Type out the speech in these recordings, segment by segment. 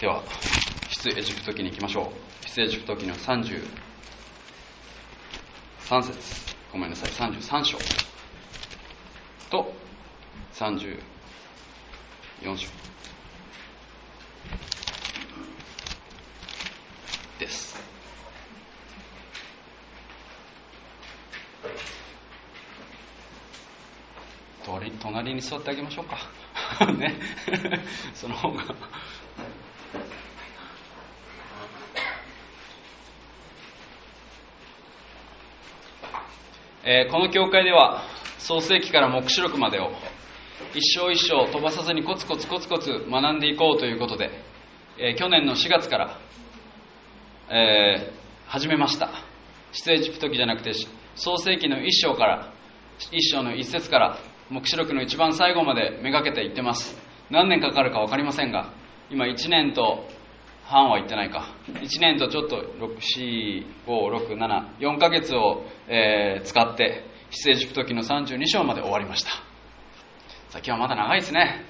では出エジプト記に行きましょう。出エジプト記の33節、33章と34章です。隣に座ってあげましょうかねその方がこの教会では創世記から黙示録までを一章一章飛ばさずにコツコツ学んでいこうということで、去年の4月から、始めました。出エジプト記じゃなくて創世記の1章の1節から黙示録の一番最後までめがけていってます。何年かかるか分かりませんが、今1年と半は言ってないか、1年とちょっと4ヶ月を、使って出エジプト記の32章まで終わりました。先はまだ長いですね。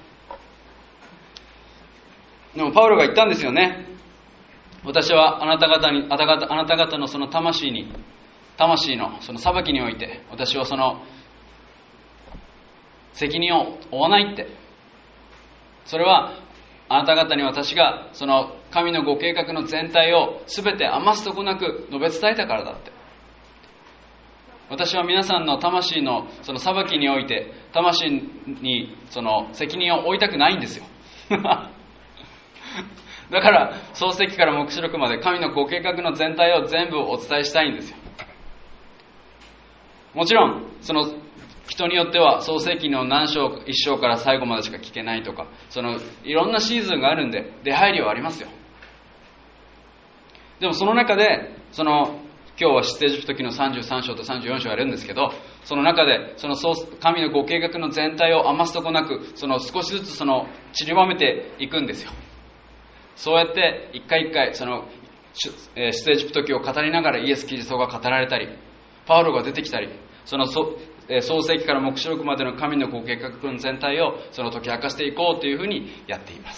でもパウロが言ったんですよね。私はあなた方のその魂のその裁きにおいて、私はその責任を負わないって。それはあなた方に私がその神のご計画の全体を全て余すとこなく述べ伝えたからだって。私は皆さんの魂のその裁きにおいて、魂にその責任を負いたくないんですよだから創世記から黙示録まで神のご計画の全体を全部お伝えしたいんですよ。もちろんその人によっては創世記の何章1章から最後までしか聞けないとか、そのいろんなシーズンがあるんで出入りはありますよ。でもその中でその今日は出エジプト記の33章と34章やるんですけど、その中でその神のご計画の全体を余すとこなく、その少しずつその散りばめていくんですよ。そうやって一回一回その出エジプト記を語りながらイエス・キリストが語られたり、パウロが出てきたり、その創世記から黙示録までの神のご計画の全体をその解き明かしていこうというふうにやっています。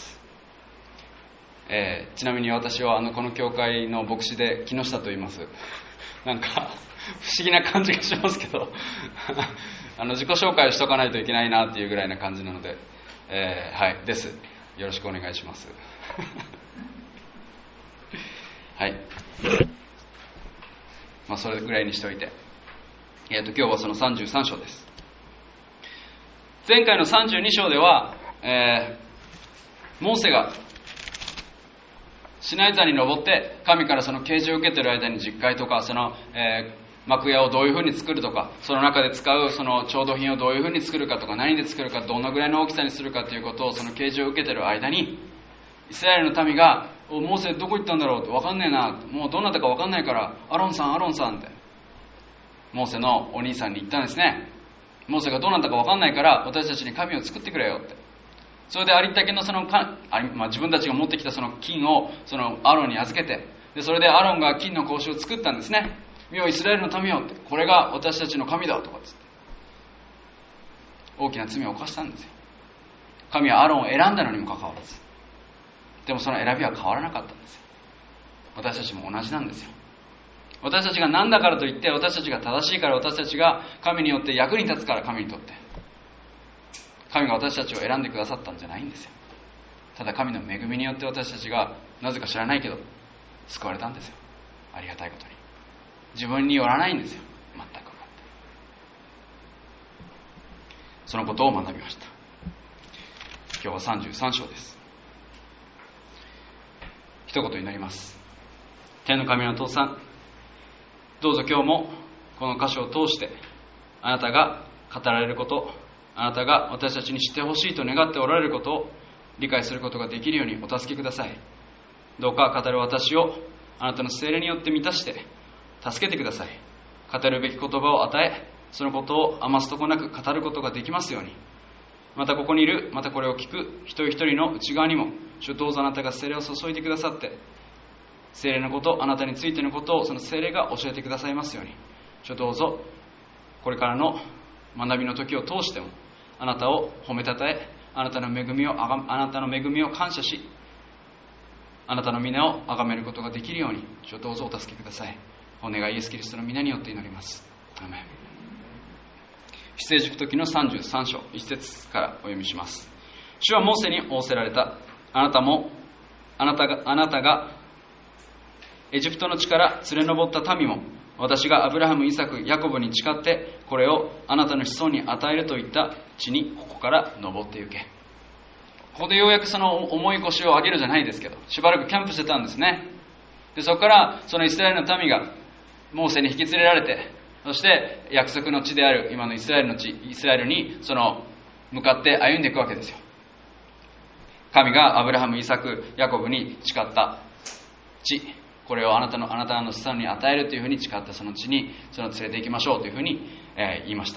ちなみに私はこの教会の牧師で木下と言います。なんか不思議な感じがしますけど自己紹介をしとかないといけないなっていうぐらいな感じなので、はいです。よろしくお願いしますはい、それぐらいにしておいて、今日はその33章です。前回の32章では、モーセがシナイ山に登って神からその啓示を受けている間に実会とか、その、幕屋をどういうふうに作るとか、その中で使うその調度品をどういうふうに作るかとか、何で作るか、どのぐらいの大きさにするかということをその啓示を受けている間に、イスラエルの民がモーセどこ行ったんだろうって、分かんねえな、もうどなたか分かんないからアロンさんってモーセのお兄さんに言ったんですね。モーセがどうなったか分かんないから私たちに神を作ってくれよって。それでありったけのその自分たちが持ってきたその金をそのアロンに預けて、でそれでアロンが金の格子を作ったんですね。見よイスラエルの民よって、これが私たちの神だとかつって大きな罪を犯したんですよ。神はアロンを選んだのにもかかわらず、でもその選びは変わらなかったんですよ。私たちも同じなんですよ。私たちが何だからといって、私たちが正しいから、私たちが神によって役に立つから、神にとって神が私たちを選んでくださったんじゃないんですよ。ただ神の恵みによって私たちがなぜか知らないけど救われたんですよ。ありがたいことに。自分によらないんですよ、全く。そのことを学びました。今日は33章です。一言になります。天の神の父さん、どうぞ今日もこの箇所を通してあなたが語られること、あなたが私たちに知ってほしいと願っておられることを理解することができるようにお助けください。どうか語る私をあなたの聖霊によって満たして助けてください。語るべき言葉を与え、そのことを余すとこなく語ることができますように。またここにいる、またこれを聞く一人一人の内側にも、主どうぞあなたが聖霊を注いでくださって、聖霊のこと、あなたについてのことをその聖霊が教えてくださいますように。主どうぞこれからの学びの時を通してもあなたを褒めたたえ、あなたの恵みを感謝し、 あなたの皆を崇めることができるように主をどうぞお助けください。お願いイエスキリストの皆によって祈ります。アーメン。出エジプト記の33章1節からお読みします。主はモーセに仰せられた。あなたがエジプトの地から連れ上った民も、私がアブラハム、イサク、ヤコブに誓ってこれをあなたの子孫に与えるといった地にここから登って行け。ここでようやくその重い腰を上げるじゃないですけど、しばらくキャンプしてたんですね。でそこからそのイスラエルの民がモーセに引き連れられて、そして約束の地である今のイスラエルの地、イスラエルに向かって歩んでいくわけですよ。神がアブラハム、イサク、ヤコブに誓った地、これをあなたの子孫に与えるというふうに誓ったその地に連れて行きましょうというふうに、言いました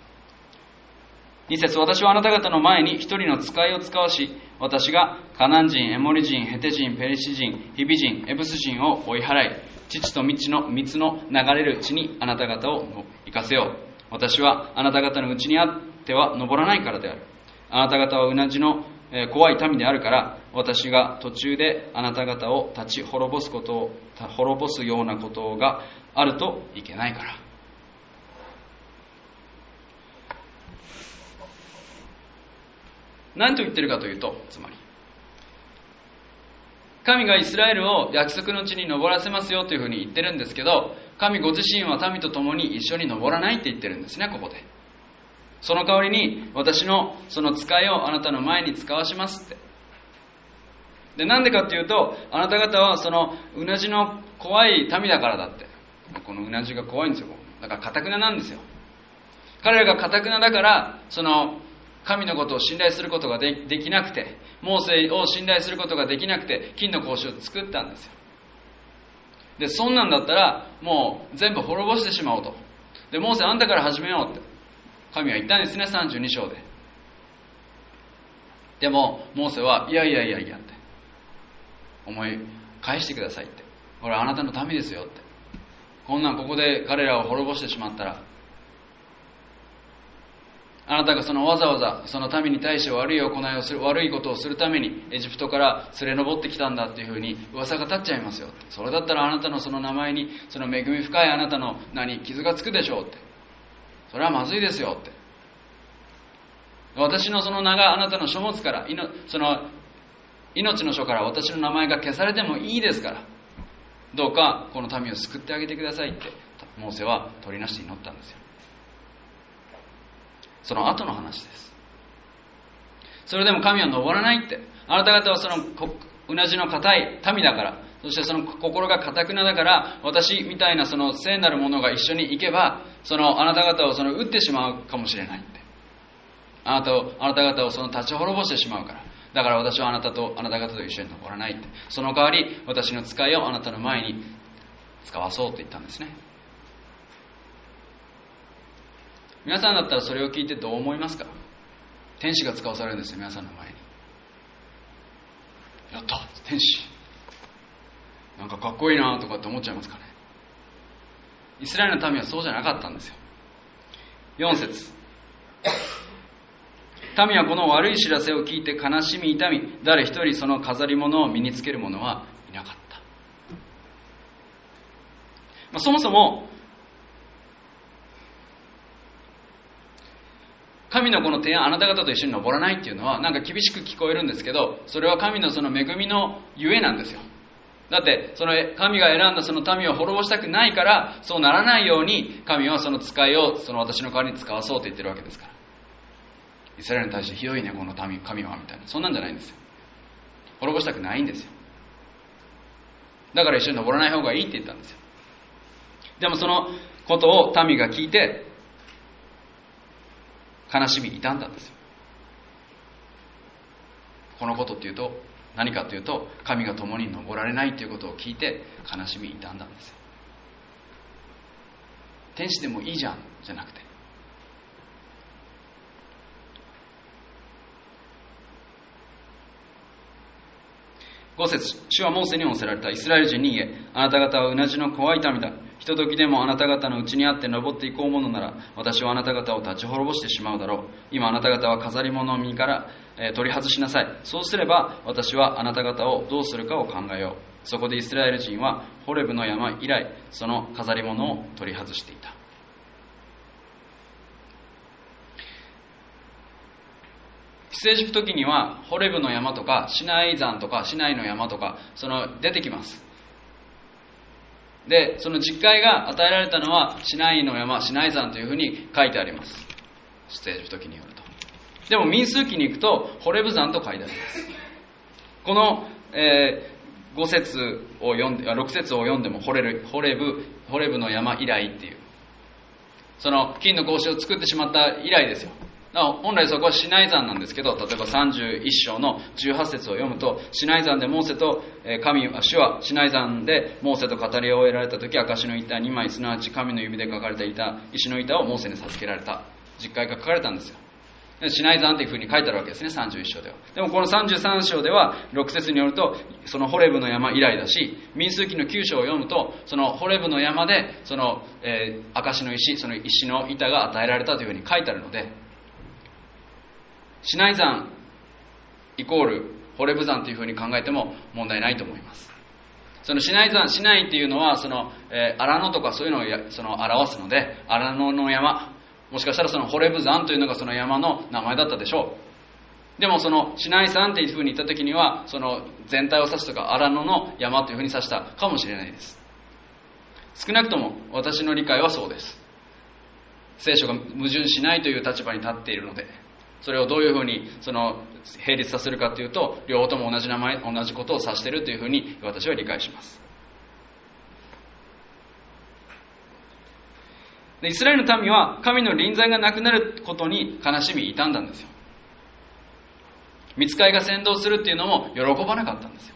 。2節、私はあなた方の前に一人の使いを使わし、私がカナン人、エモリ人、ヘテ人、ペリシ人、ヒビ人、エブス人を追い払い、父と蜜の流れる地にあなた方を行かせよう。私はあなた方のうちにあっては登らないからである。あなた方はうなじの怖い民であるから、私が途中であなた方を立ち滅ぼすようなことがあるといけないから。何と言ってるかというと、つまり神がイスラエルを約束の地に登らせますよというふうに言ってるんですけど、神ご自身は民と共に一緒に登らないって言ってるんですね、ここで。その代わりに私のその使いをあなたの前に使わしますって。で、なんでかっていうと、あなた方はそのうなじの怖い民だからだって。このうなじが怖いんですよ。だから堅くななんですよ。彼らが堅くなだから、その神のことを信頼することができなくて、モーセを信頼することができなくて、金の格子を作ったんですよ。で、そんなんだったらもう全部滅ぼしてしまおうと。で、モーセあんたから始めようって神は言ったんですね、32章で。でもモーセはいやって思い返してくださいって、これはあなたの民ですよって、こんなんここで彼らを滅ぼしてしまったら、あなたがわざわざその民に対して悪いことをするためにエジプトから連れ上ってきたんだっていうふうに噂が立っちゃいますよ。それだったらあなたのその名前に、その恵み深いあなたの名に傷がつくでしょうって、それはまずいですよって。私のその名があなたの書物から、その命の書から私の名前が消されてもいいですから、どうかこの民を救ってあげてくださいってモーセは取りなして祈ったんですよ。その後の話です。それでも神は登らないって。あなた方はそのうなじの固い民だから、そしてその心が堅くなだから、私みたいなその聖なる者が一緒に行けば、あなた方を撃ってしまうかもしれないって。あなた方を立ち滅ぼしてしまうから。だから私はあなた方と一緒に登らないって。その代わり私の使いをあなたの前に使わそうと言ったんですね。皆さんだったらそれを聞いてどう思いますか？天使が使わされるんですよ、皆さんの前に。やった、天使なんかかっこいいなとかって思っちゃいますかね。イスラエルの民はそうじゃなかったんですよ。4節、民はこの悪い知らせを聞いて悲しみ痛み、誰一人その飾り物を身につける者はいなかった。そもそも神のこの提案、あなた方と一緒に登らないっていうのはなんか厳しく聞こえるんですけど、それは神のその恵みのゆえなんですよ。だってその神が選んだその民を滅ぼしたくないから、そうならないように神はその使いを私の代わりに使わそうと言ってるわけですから。イスラエルに対してひどいねこの神はみたいな、そんなんじゃないんですよ。滅ぼしたくないんですよ。だから一緒に登らない方がいいって言ったんですよ。でもそのことを民が聞いて悲しみ痛んだんですよ。このことっていうと何かというと、神が共に登られないということを聞いて悲しみ痛んだんですよ。天使でもいいじゃんじゃなくて、5節、主はモーセに仰せられた。イスラエル人に言え、あなた方はうなじの怖い民だ。 ひとときでもあなた方のうちにあって登っていこうものなら、私はあなた方を立ち滅ぼしてしまうだろう。今あなた方は飾り物を身から、取り外しなさい。そうすれば私はあなた方をどうするかを考えよう。そこでイスラエル人はホレブの山以来、その飾り物を取り外していた。出エジプト記にはホレブの山とかシナイ山とかシナイの山とか出てきます。で、その実戒が与えられたのはシナイの山、シナイ山というふうに書いてあります。出エジプト記によると。でも民数記に行くとホレブ山と書いてあります。この、6節を読んでもホレブの山以来っていう、その金の格子を作ってしまった以来ですよ。本来そこはシナイ山なんですけど、例えば31章の18節を読むと、シナイ山でモーセと主はシナイ山でモーセと語り終えられた時、証の板2枚、すなわち神の指で書かれた石の板をモーセに授けられた実戒が書かれたんですよ。シナイ山というふうに書いてあるわけですね、31章では。でもこの33章では6節によるとそのホレブの山以来だし、民数記の9章を読むとそのホレブの山でその、証の石、その石の板が与えられたというふうに書いてあるので、シナイ山イコールホレブ山というふうに考えても問題ないと思います。そのシナイっていうのはその、荒野とかそういうのを表すので、荒野の山、もしかしたらそのホレブ山というのがその山の名前だったでしょう。でもそのシナイ山というふうに言った時にはその全体を指すとか荒野の山というふうに指したかもしれないです。少なくとも私の理解はそうです。聖書が矛盾しないという立場に立っているので、それをどういうふうに並立させるかというと、両方とも同じ名前、同じことを指しているというふうに私は理解します。で、イスラエルの民は神の臨在がなくなることに悲しみ痛んだんですよ。御使いが先導するっていうのも喜ばなかったんですよ。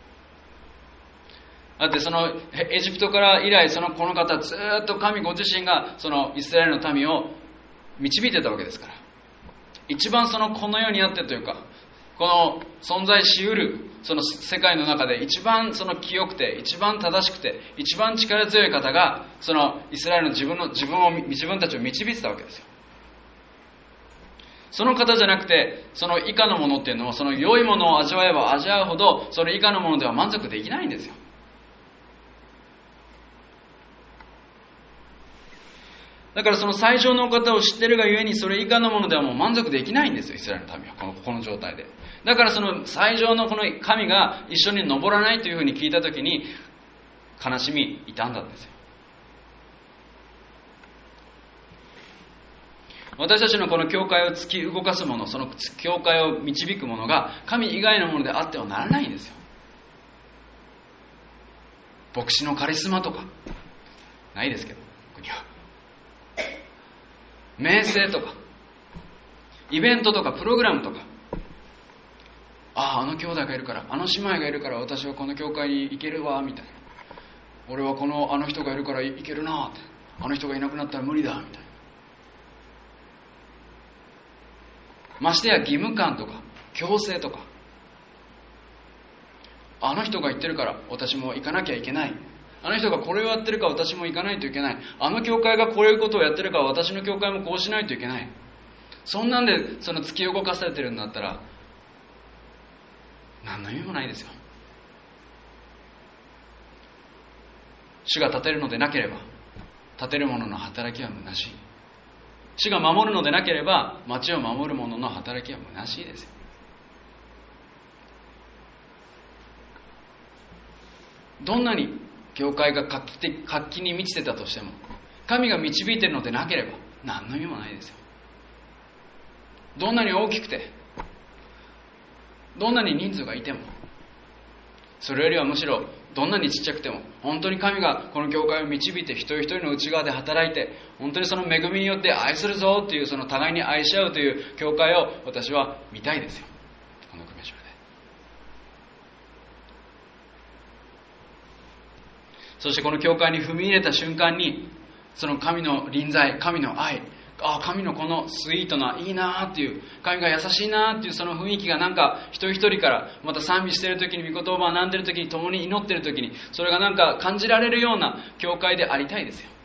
だってそのエジプトから以来この方ずっと神ご自身がそのイスラエルの民を導いてたわけですから、一番この世にあってというか、この存在しうるその世界の中で一番清くて、一番正しくて、一番力強い方がそのイスラエルの自分たちを導いてたわけですよ。その方じゃなくて、その以下のものっていうのは、その良いものを味わえば味わうほどそれ以下のものでは満足できないんですよ。だからその最上のお方を知ってるがゆえに、それ以下のものではもう満足できないんですよ、イスラエルの民はこの状態で。だからその最上のこの神が一緒に登らないというふうに聞いたときに悲しみ痛んだんですよ。私たちのこの教会を突き動かすもの、その教会を導くものが神以外のものであってはならないんですよ。牧師のカリスマとかないですけど、国は名声とかイベントとかプログラムとか、あの兄弟がいるから、あの姉妹がいるから私はこの教会に行けるわみたいな、俺はあの人がいるから行けるなって、あの人がいなくなったら無理だみたいな、ましてや義務感とか強制とか、あの人が言ってるから私も行かなきゃいけない、あの人がこれをやってるから私も行かないといけない、あの教会がこういうことをやってるから私の教会もこうしないといけない、そんなんで突き動かされてるんだったら何の意味もないですよ。主が立てるのでなければ立てる者の働きは虚しい。主が守るのでなければ町を守る者の働きは虚しいですよ。どんなに教会が活気に満ちてたとしても、神が導いているのでなければ何の意味もないですよ。どんなに大きくて、どんなに人数がいても、それよりはむしろどんなにちっちゃくても、本当に神がこの教会を導いて一人一人の内側で働いて、本当にその恵みによって愛するぞという、その互いに愛し合うという教会を私は見たいですよ、この組所で。そしてこの教会に踏み入れた瞬間に、その神の臨在、神の愛、 神のこのスイートないいなっていう、神が優しいなっていうその雰囲気がなんか一人一人から、また賛美している時に、御言葉を学んでいる時に、共に祈っている時に、それがなんか感じられるような教会でありたいですよ。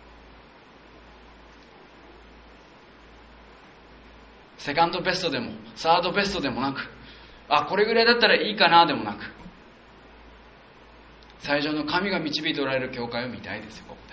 セカンドベストでもサードベストでもなく、これぐらいだったらいいかなでもなく、最上の神が導いておられる教会を見たいですよ。ここ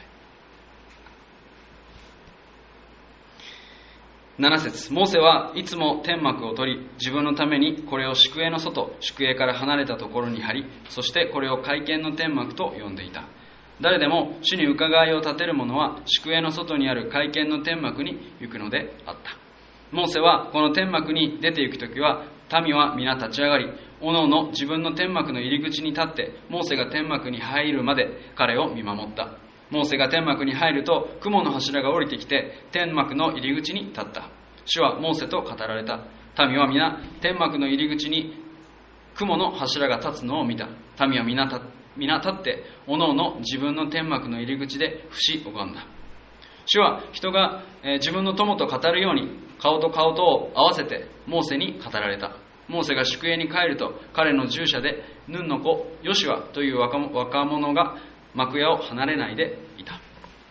で7節、モーセはいつも天幕を取り、自分のためにこれを宿営の外、宿営から離れたところに張り、そしてこれを会見の天幕と呼んでいた。誰でも主に伺いを立てる者は宿営の外にある会見の天幕に行くのであった。モーセはこの天幕に出て行くときは、民は皆立ち上がり、おのおの自分の天幕の入り口に立って、モーセが天幕に入るまで彼を見守った。モーセが天幕に入ると、雲の柱が降りてきて、天幕の入り口に立った。主はモーセと語られた。民は皆天幕の入り口に雲の柱が立つのを見た。民は皆立って、おのおの自分の天幕の入り口で伏し拝んだ。主は人が自分の友と語るように、顔と顔とを合わせてモーセに語られた。モーセが宿営に帰ると、彼の従者でヌンの子ヨシュアという若者が幕屋を離れないでいた。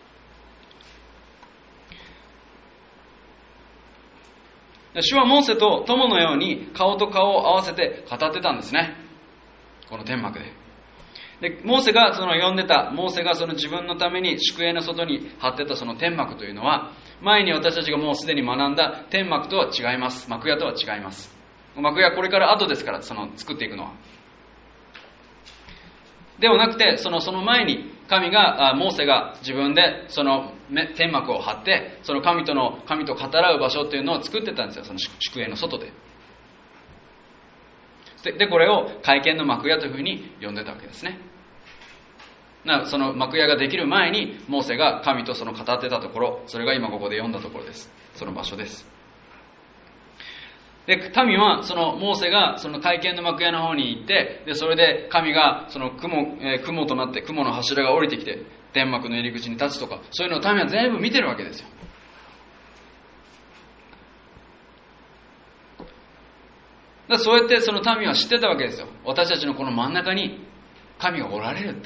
主はモーセと友のように顔と顔を合わせて語ってたんですね、この天幕で。モーセが呼んでた、モーセがその自分のために宿営の外に張ってたその天幕というのは、前に私たちがもうすでに学んだ天幕とは違います。幕屋とは違います。幕屋これから後ですから、作っていくのは。ではなくて、その前にモーセが自分でその天幕を張って、その神と語らう場所というのを作ってたんですよ、その宿営の外で。で、これを会見の幕屋というふうに呼んでたわけですね。その幕屋ができる前に、モーセが神と語ってたところ、それが今ここで読んだところです。その場所です。で、民はモーセがその会見の幕屋の方に行って、でそれで神が雲となって雲の柱が降りてきて天幕の入り口に立つとか、そういうのを民は全部見てるわけですよ。そうやってその民は知ってたわけですよ。私たちのこの真ん中に神がおられるって。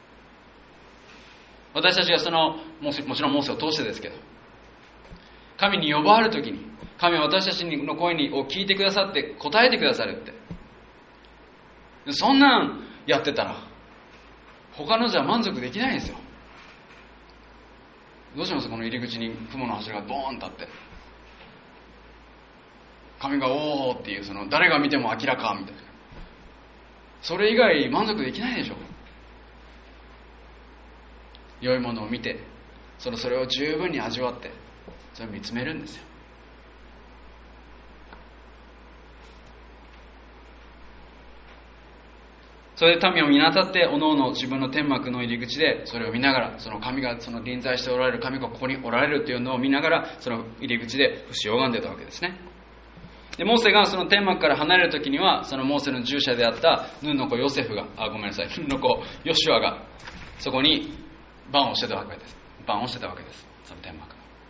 私たちがもちろんモーセを通してですけど、神に呼ばわるときに、神は私たちの声を聞いてくださって答えてくださるって。そんなんやってたら他のじゃ満足できないんですよ。どうします？この入り口に雲の柱がボーン立って、神がおーっていう、誰が見ても明らかみたいな、それ以外満足できないでしょ。良いものを見て、それを十分に味わって、それを見つめるんですよ。それで民を皆立って、おのおの自分の天幕の入り口でそれを見ながら、その神が臨在しておられる神がここにおられるというのを見ながら、その入り口で伏し拝んでたわけですね。で、モーセがその天幕から離れるときには、そのモーセの従者であったヌンの子ヨシュアがそこに番をしてたわけです。その天幕の。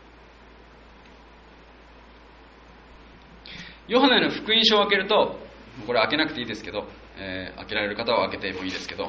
ヨハネの福音書を開けると、これ開けなくていいですけど、開けられる方は開けてもいいですけど、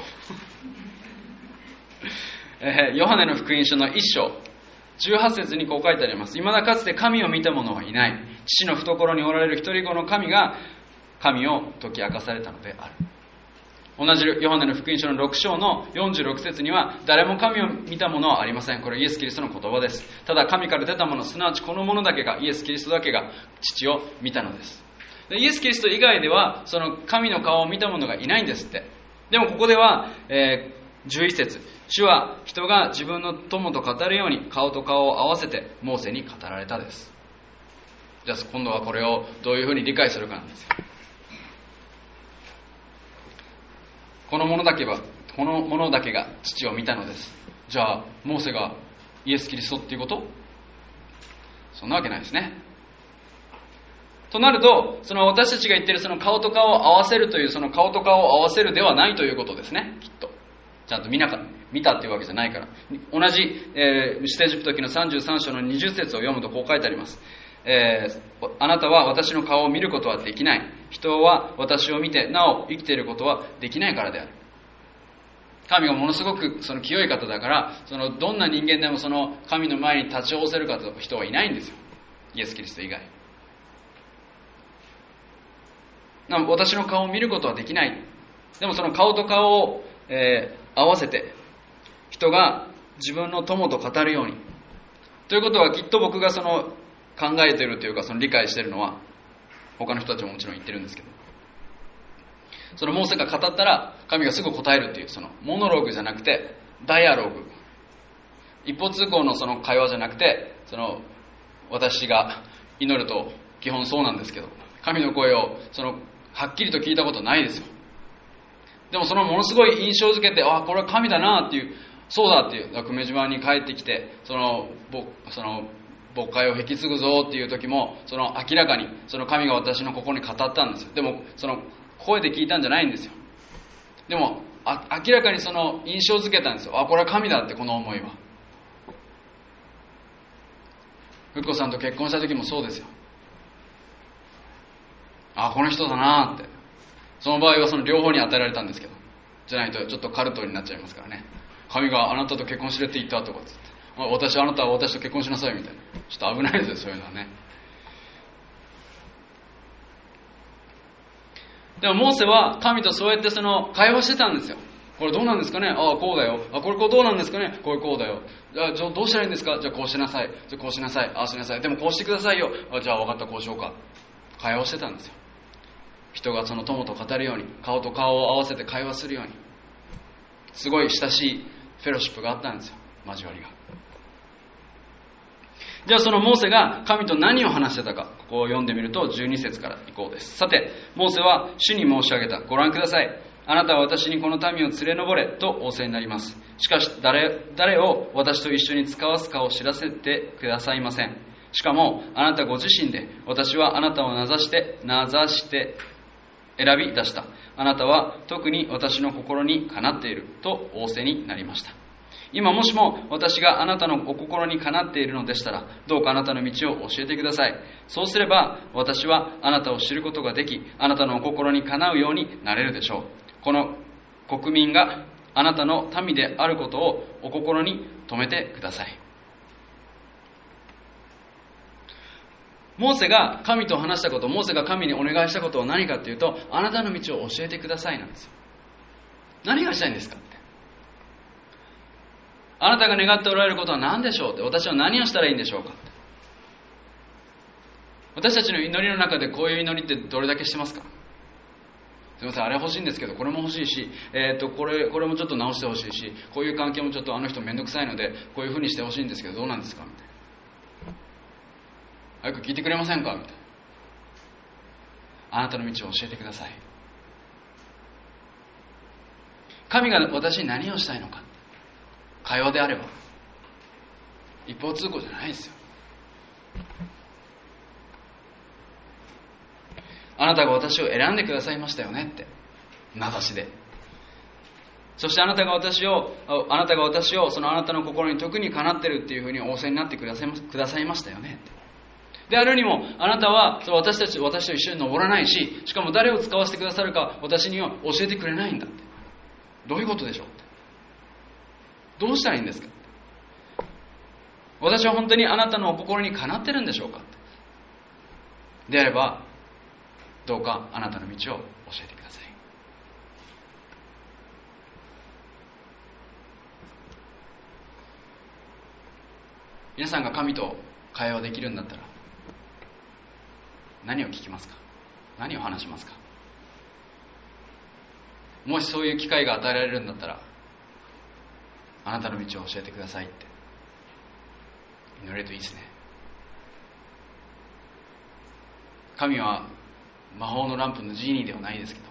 ヨハネの福音書の1章18節にこう書いてあります。未だかつて神を見た者はいない。父の懐におられる一人子の神が神を解き明かされたのである。同じヨハネの福音書の6章の46節には、誰も神を見た者はありません。これイエス・キリストの言葉です。ただ神から出たもの、すなわちこの者だけが、イエス・キリストだけが父を見たのです。でイエス・キリスト以外ではその神の顔を見た者がいないんですって。でもここでは、11節、主は人が自分の友と語るように顔と顔を合わせてモーセに語られたです。じゃあ今度はこれをどういうふうに理解するかなんですよ。この者だけが父を見たのです。じゃあモーセがイエス・キリストっていうこと？そんなわけないですね。となると、私たちが言っている顔と顔を合わせるという、顔と顔を合わせるではないということですね、きっと。ちゃんと見なかった。 見たっていうわけじゃないから。同じ、出エジプト記の33章の20節を読むとこう書いてあります。あなたは私の顔を見ることはできない。人は私を見てなお生きていることはできないからである。神がものすごくその清い方だから、どんな人間でもその神の前に立ち会わせる人はいないんですよ。イエス・キリスト以外。私の顔を見ることはできない。でもその顔と顔を、合わせて人が自分の友と語るように。ということはきっと僕が考えているというか理解しているのは、他の人たちももちろん言ってるんですけど、モーセが語ったら神がすぐ答えるっていう、モノローグじゃなくてダイアログ、一方通行の会話じゃなくて、私が祈ると基本そうなんですけど、神の声をはっきりと聞いたことないですよ。でもものすごい印象づけて、これは神だなっていう、そうだっていう、久米島に帰ってきて牧会を引き継ぐぞっていう時も、明らかに神が私の心に語ったんですよ。でも声で聞いたんじゃないんですよ。でも明らかに印象づけたんですよ。これは神だって、この思いは。ふっこさんと結婚した時もそうですよ。この人だなって。その場合は両方に与えられたんですけど、じゃないとちょっとカルトになっちゃいますからね。神があなたと結婚しろって言ったとかつって、あなたは私と結婚しなさいみたいな、ちょっと危ないですよ、そういうのはね。でもモーセは神とそうやって会話してたんですよ。これどうなんですかね、こうだよ。これどうなんですかね、こうだよ。じゃあどうしたらいいんですか、じゃあこうしなさい。じゃあこうしなさい。しなさい。でもこうしてくださいよ。じゃあ分かった、こうしようか。会話をしてたんですよ。人が友と語るように、顔と顔を合わせて会話するように、すごい親しいフェロシップがあったんですよ、交わりが。じゃあモーセが神と何を話してたか、ここを読んでみると12節から以降です。さて、モーセは主に申し上げた。ご覧ください。あなたは私にこの民を連れ上れと仰せになります。しかし誰を私と一緒に使わすかを知らせてくださいません。しかもあなたご自身で、私はあなたを名指して選び出した。あなたは特に私の心にかなっていると仰せになりました。今もしも私があなたのお心にかなっているのでしたら、どうかあなたの道を教えてください。そうすれば私はあなたを知ることができ、あなたのお心にかなうようになれるでしょう。この国民があなたの民であることをお心に留めてください。モーセが神と話したこと、モーセが神にお願いしたことは何かというと、あなたの道を教えてくださいなんですよ。何がしたいんですかって。あなたが願っておられることは何でしょうって。私は何をしたらいいんでしょうかって。私たちの祈りの中でこういう祈りってどれだけしてますか。すみません、あれ欲しいんですけどこれも欲しいし、これもちょっと直してほしいし、こういう関係もちょっとあの人めんどくさいのでこういうふうにしてほしいんですけどどうなんですかみたいな。早く聞いてくれませんかみたいな。あなたの道を教えてください。神が私に何をしたいのか。会話であれば一方通行じゃないですよ。あなたが私を選んでくださいましたよねって、名指しで。そしてあなたが私をそのあなたの心に特にかなってるっていうふうに仰せになってくださいましたよねって。であるにも、あなたは私と一緒に登らないし、しかも誰を使わせてくださるか私には教えてくれないんだって。どういうことでしょうって。どうしたらいいんですか。私は本当にあなたのお心にかなってるんでしょうか。であればどうかあなたの道を教えてください。皆さんが神と会話できるんだったら何を聞きますか。何を話しますか。もしそういう機会が与えられるんだったら、あなたの道を教えてくださいって祈れるといいですね。神は魔法のランプのジーニーではないですけど、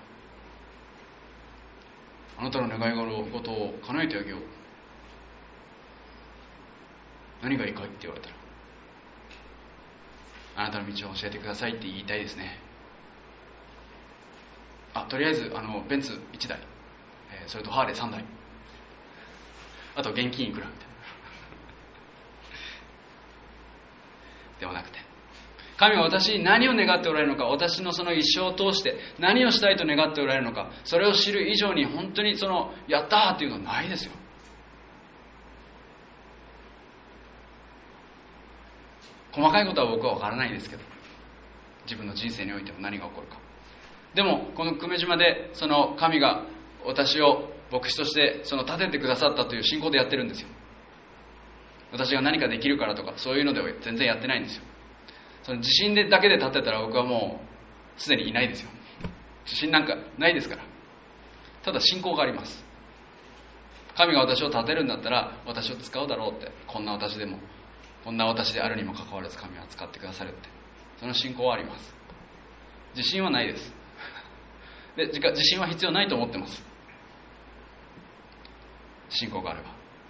あなたの願い事を叶えてあげよう。何がいいかって言われたら、あなたの道を教えてくださいって言いたいですね。とりあえずベンツ1台、それとハーレー3台あと現金いくらみたいなではなくて、神は私に何を願っておられるのか、私のその一生を通して何をしたいと願っておられるのか、それを知る以上に本当にやったーっていうのはないですよ。細かいことは僕は分からないですけど、自分の人生においても何が起こるか。でもこの久米島で神が私を牧師として立ててくださったという信仰でやってるんですよ。私が何かできるからとかそういうのでは全然やってないんですよ。その自信だけで立ってたら僕はもうすでにいないですよ。自信なんかないですから。ただ信仰があります。神が私を立てるんだったら私を使うだろうって、こんな私であるにもかかわらず神は使ってくださるって、その信仰はあります。自信はないです。で、自信は必要ないと思ってます。信仰があれば。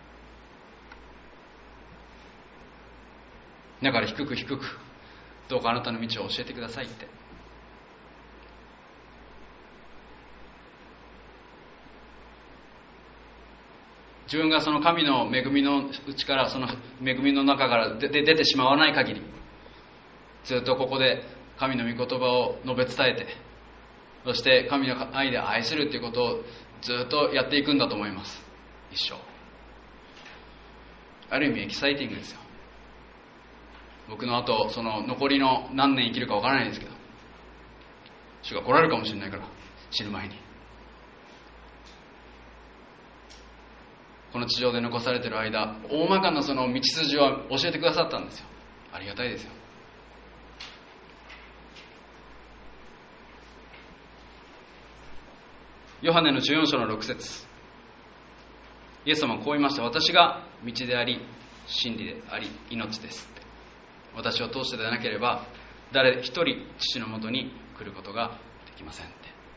だから低くどうかあなたの道を教えてくださいって。自分がその神の恵みのうちから、その恵みの中から出てしまわない限り、ずっとここで神の御言葉を述べ伝えて、そして神の愛で愛するということをずっとやっていくんだと思います。一生。ある意味エキサイティングですよ。僕の後残りの何年生きるかわからないですけど、主が来られるかもしれないから、死ぬ前にこの地上で残されている間、大まかな道筋は教えてくださったんですよ。ありがたいですよ。ヨハネの14章の6節、イエス様はこう言いました。私が道であり真理であり命ですって。私を通してでなければ誰一人父のもとに来ることができませんって。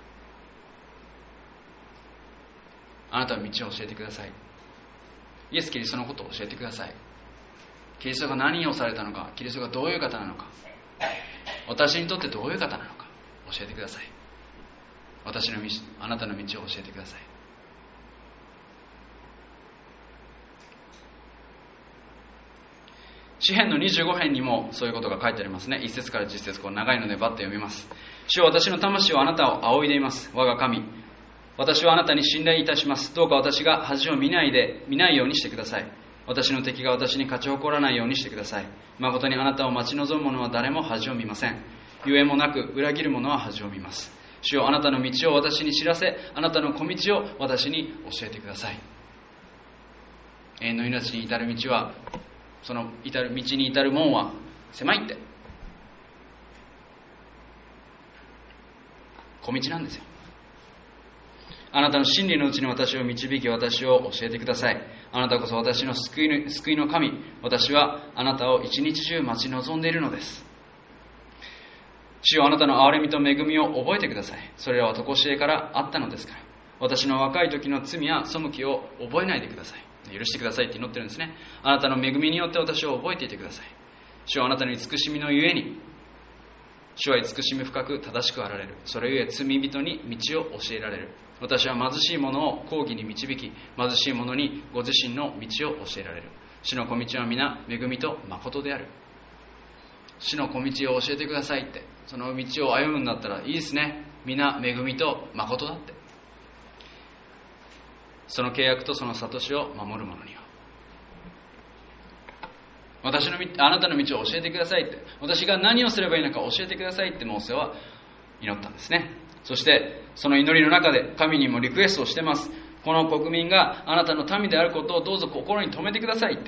あなたは道を教えてください。イエス・キリストのことを教えてください。キリストが何をされたのか、キリストがどういう方なのか、私にとってどういう方なのか教えてください。私の道、あなたの道を教えてください。詩編の25編にもそういうことが書いてありますね。1節から10節、長いのでバッと読みます。主は私の魂はあなたを仰いでいます。我が神、私はあなたに信頼いたします。どうか私が恥を見ないようにしてください。私の敵が私に勝ち誇らないようにしてください。誠にあなたを待ち望む者は誰も恥を見ません。ゆえもなく裏切る者は恥を見ます。主よ、あなたの道を私に知らせ、あなたの小道を私に教えてください。永遠の命に至る道は、その道に至る門は狭いって、小道なんですよ。あなたの真理のうちに私を導き、私を教えてください。あなたこそ私の救いの神。私はあなたを一日中待ち望んでいるのです。主よ、あなたの憐れみと恵みを覚えてください。それらは常しえからあったのですから。私の若い時の罪や背きを覚えないでください。許してくださいって祈ってるんですね。あなたの恵みによって私を覚えていてください。主よ、あなたの慈しみのゆえに、主は慈しみ深く正しくあられる。それゆえ罪人に道を教えられる。私は貧しい者を公義に導き、貧しい者にご自身の道を教えられる。主の小道は皆恵みと誠である。主の小道を教えてくださいって、その道を歩むんだったらいいですね。皆恵みと誠だって。その契約とその諭しを守る者には、あなたの道を教えてくださいって、私が何をすればいいのか教えてくださいってモーセは祈ったんですね。そしてその祈りの中で神にもリクエストをしてます。この国民があなたの民であることをどうぞ心に留めてくださいって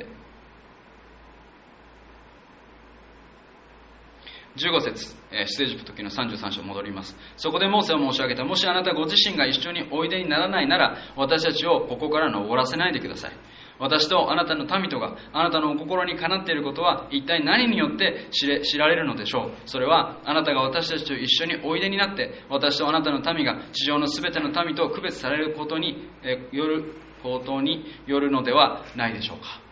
。15節、出エジプト記の33章戻ります。そこでモーセは申し上げた。もしあなたご自身が一緒においでにならないなら、私たちをここから登らせないでください。私とあなたの民とがあなたのお心にかなっていることは一体何によって知られるのでしょう。それはあなたが私たちと一緒においでになって、私とあなたの民が地上のすべての民と区別されることによるのではないでしょうか。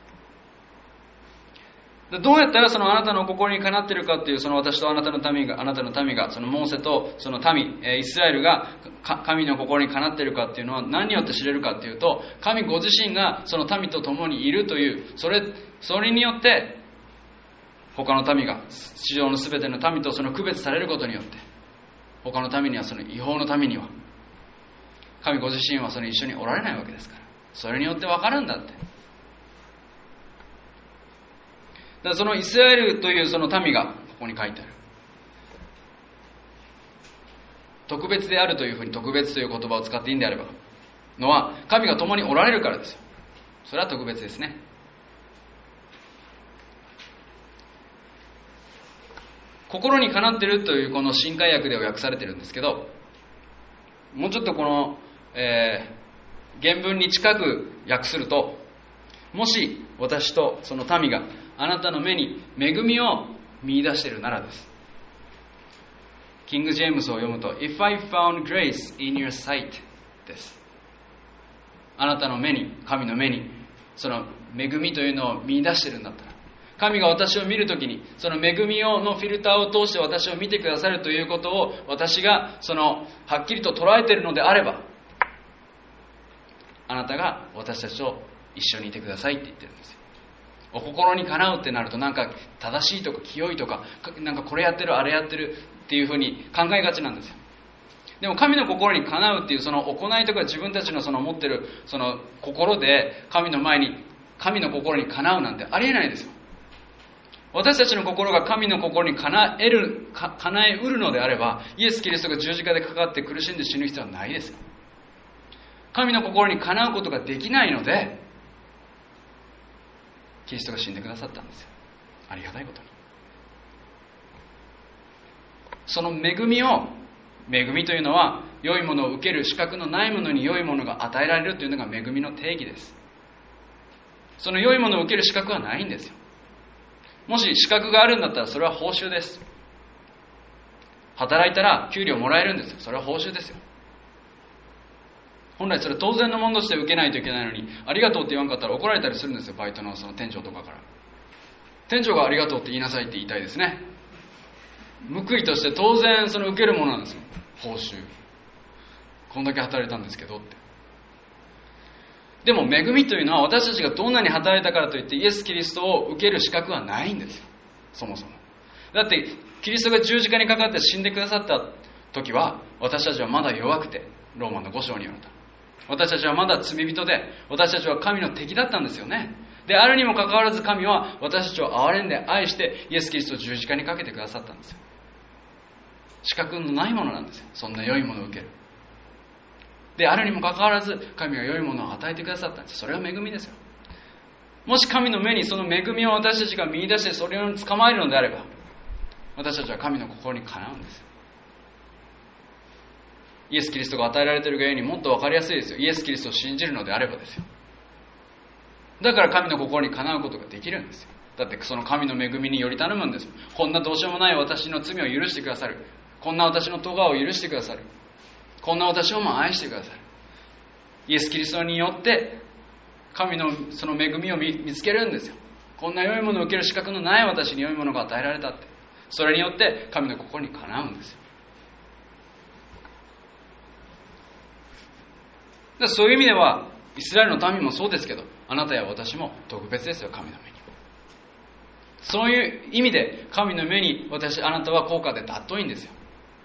どうやったらそのあなたの心にかなっているかっていう、その私とあなたの民がそのモーセとその民、イスラエルが神の心にかなっているかっていうのは何によって知れるかっていうと、神ご自身がその民と共にいるという、それによって他の民が、地上のすべての民とその区別されることによって、他の民には、その違法の民には神ご自身はその一緒におられないわけですから、それによって分かるんだって。だからそのイスラエルというその民がここに書いてある。特別であるというふうに、特別という言葉を使っていいんであればのは、神が共におられるからですよ。それは特別ですね。心にかなっているというこの新海訳では訳されているんですけど、もうちょっとこの、原文に近く訳すると、もし私とその民があなたの目に恵みを見出しているならです。キング・ジェームスを読むと If I found grace in your sight です。あなたの目に、神の目にその恵みというのを見出しているんだったら、神が私を見るときにその恵みのフィルターを通して私を見てくださるということを私がはっきりと捉えているのであれば、あなたが私たちと一緒にいてくださいって言ってるんですよ。お心にかなうってなると、なんか正しいとか清いとか、なんかこれやってるあれやってるっていうふうに考えがちなんですよ。でも神の心にかなうっていうその行いとか自分たちのその持ってるその心で神の前に神の心にかなうなんてありえないですよ。私たちの心が神の心にかなえうるのであれば、イエス・キリストが十字架でかかって苦しんで死ぬ必要はないですよ。神の心にかなうことができないので、キリストが死んでくださったんですよ。ありがたいことに。その恵みというのは、良いものを受ける資格のないものに良いものが与えられるというのが恵みの定義です。その良いものを受ける資格はないんですよ。もし資格があるんだったらそれは報酬です。働いたら給料もらえるんですよ。それは報酬ですよ。本来それ当然のものとして受けないといけないのに、ありがとうって言わんかったら怒られたりするんですよ。バイトのその店長とかから。店長がありがとうって言いなさいって言いたいですね。報いとして当然その受けるものなんですよ。報酬。こんだけ働いたんですけどって。でも恵みというのは、私たちがどんなに働いたからといってイエス・キリストを受ける資格はないんですよ。そもそも。だってキリストが十字架にかかって死んでくださった時は、私たちはまだ弱くて、ローマの5章によると、私たちはまだ罪人で、私たちは神の敵だったんですよね。であるにもかかわらず、神は私たちを憐れんで愛してイエス・キリストを十字架にかけてくださったんですよ。資格のないものなんですよ。そんな良いものを受ける。であるにもかかわらず、神が良いものを与えてくださったんです。それは恵みですよ。もし神の目にその恵みを私たちが見出してそれを捕まえるのであれば、私たちは神の心にかなうんですよ。イエス・キリストが与えられているがゆえにもっと分かりやすいですよ。イエス・キリストを信じるのであればですよ。だから神の心にかなうことができるんですよ。だってその神の恵みにより頼むんですよ。こんなどうしようもない私の罪を許してくださる。こんな私の咎を許してくださる。こんな私をも愛してくださる。イエス・キリストによって神のその恵みを見つけるんですよ。こんな良いものを受ける資格のない私に良いものが与えられたって。それによって神の心にかなうんですよ。そういう意味ではイスラエルの民もそうですけど、あなたや私も特別ですよ、神の目に。そういう意味で神の目にあなたは高価で尊いんですよ。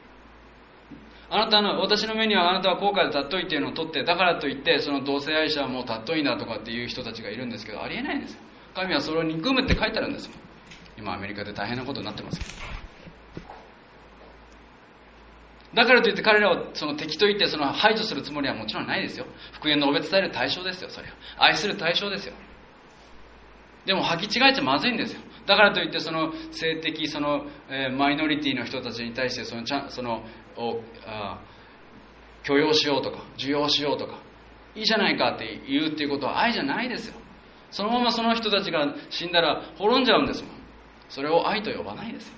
私の目にはあなたは高価で尊いっていうのを取って、だからといってその同性愛者はもう尊いんだとかっていう人たちがいるんですけど、ありえないんですよ。神はそれを憎むって書いてあるんですよ。今アメリカで大変なことになってますけど、だからといって彼らをその敵と言ってその排除するつもりはもちろんないですよ。福音の述べ伝える対象ですよ。それは愛する対象ですよ。でも履き違えちゃまずいんですよ。だからといってその性的マイノリティの人たちに対して許容しようとか受容しようとかいいじゃないかって言うっていうことは愛じゃないですよ。そのままその人たちが死んだら滅んじゃうんですもん。それを愛と呼ばないですよ。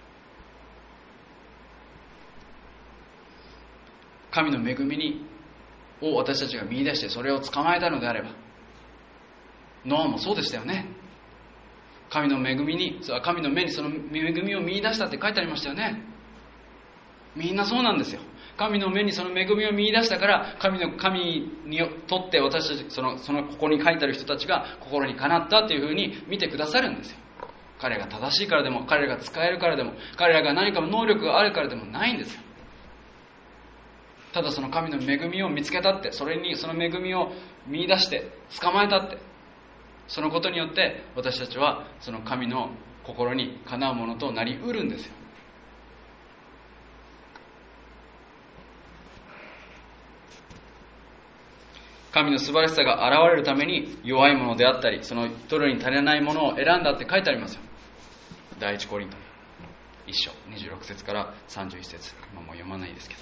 神の恵みを私たちが見出してそれを捕まえたのであれば、ノアもそうでしたよね。神の目にその恵みを見出したって書いてありましたよね。みんなそうなんですよ。 神の目にその恵みを見出したから、神にとって私たち、そのここに書いてある人たちが心にかなったというふうに見てくださるんですよ。彼が正しいからでも、彼らが使えるからでも、彼らが何かの能力があるからでもないんですよ。ただその神の恵みを見つけたって、その恵みを見出して捕まえたって、そのことによって私たちはその神の心にかなうものとなりうるんですよ。神の素晴らしさが現れるために弱いものであったり、その取るに足りないものを選んだって書いてありますよ。第一コリント1章26節から31節、今もう読まないですけ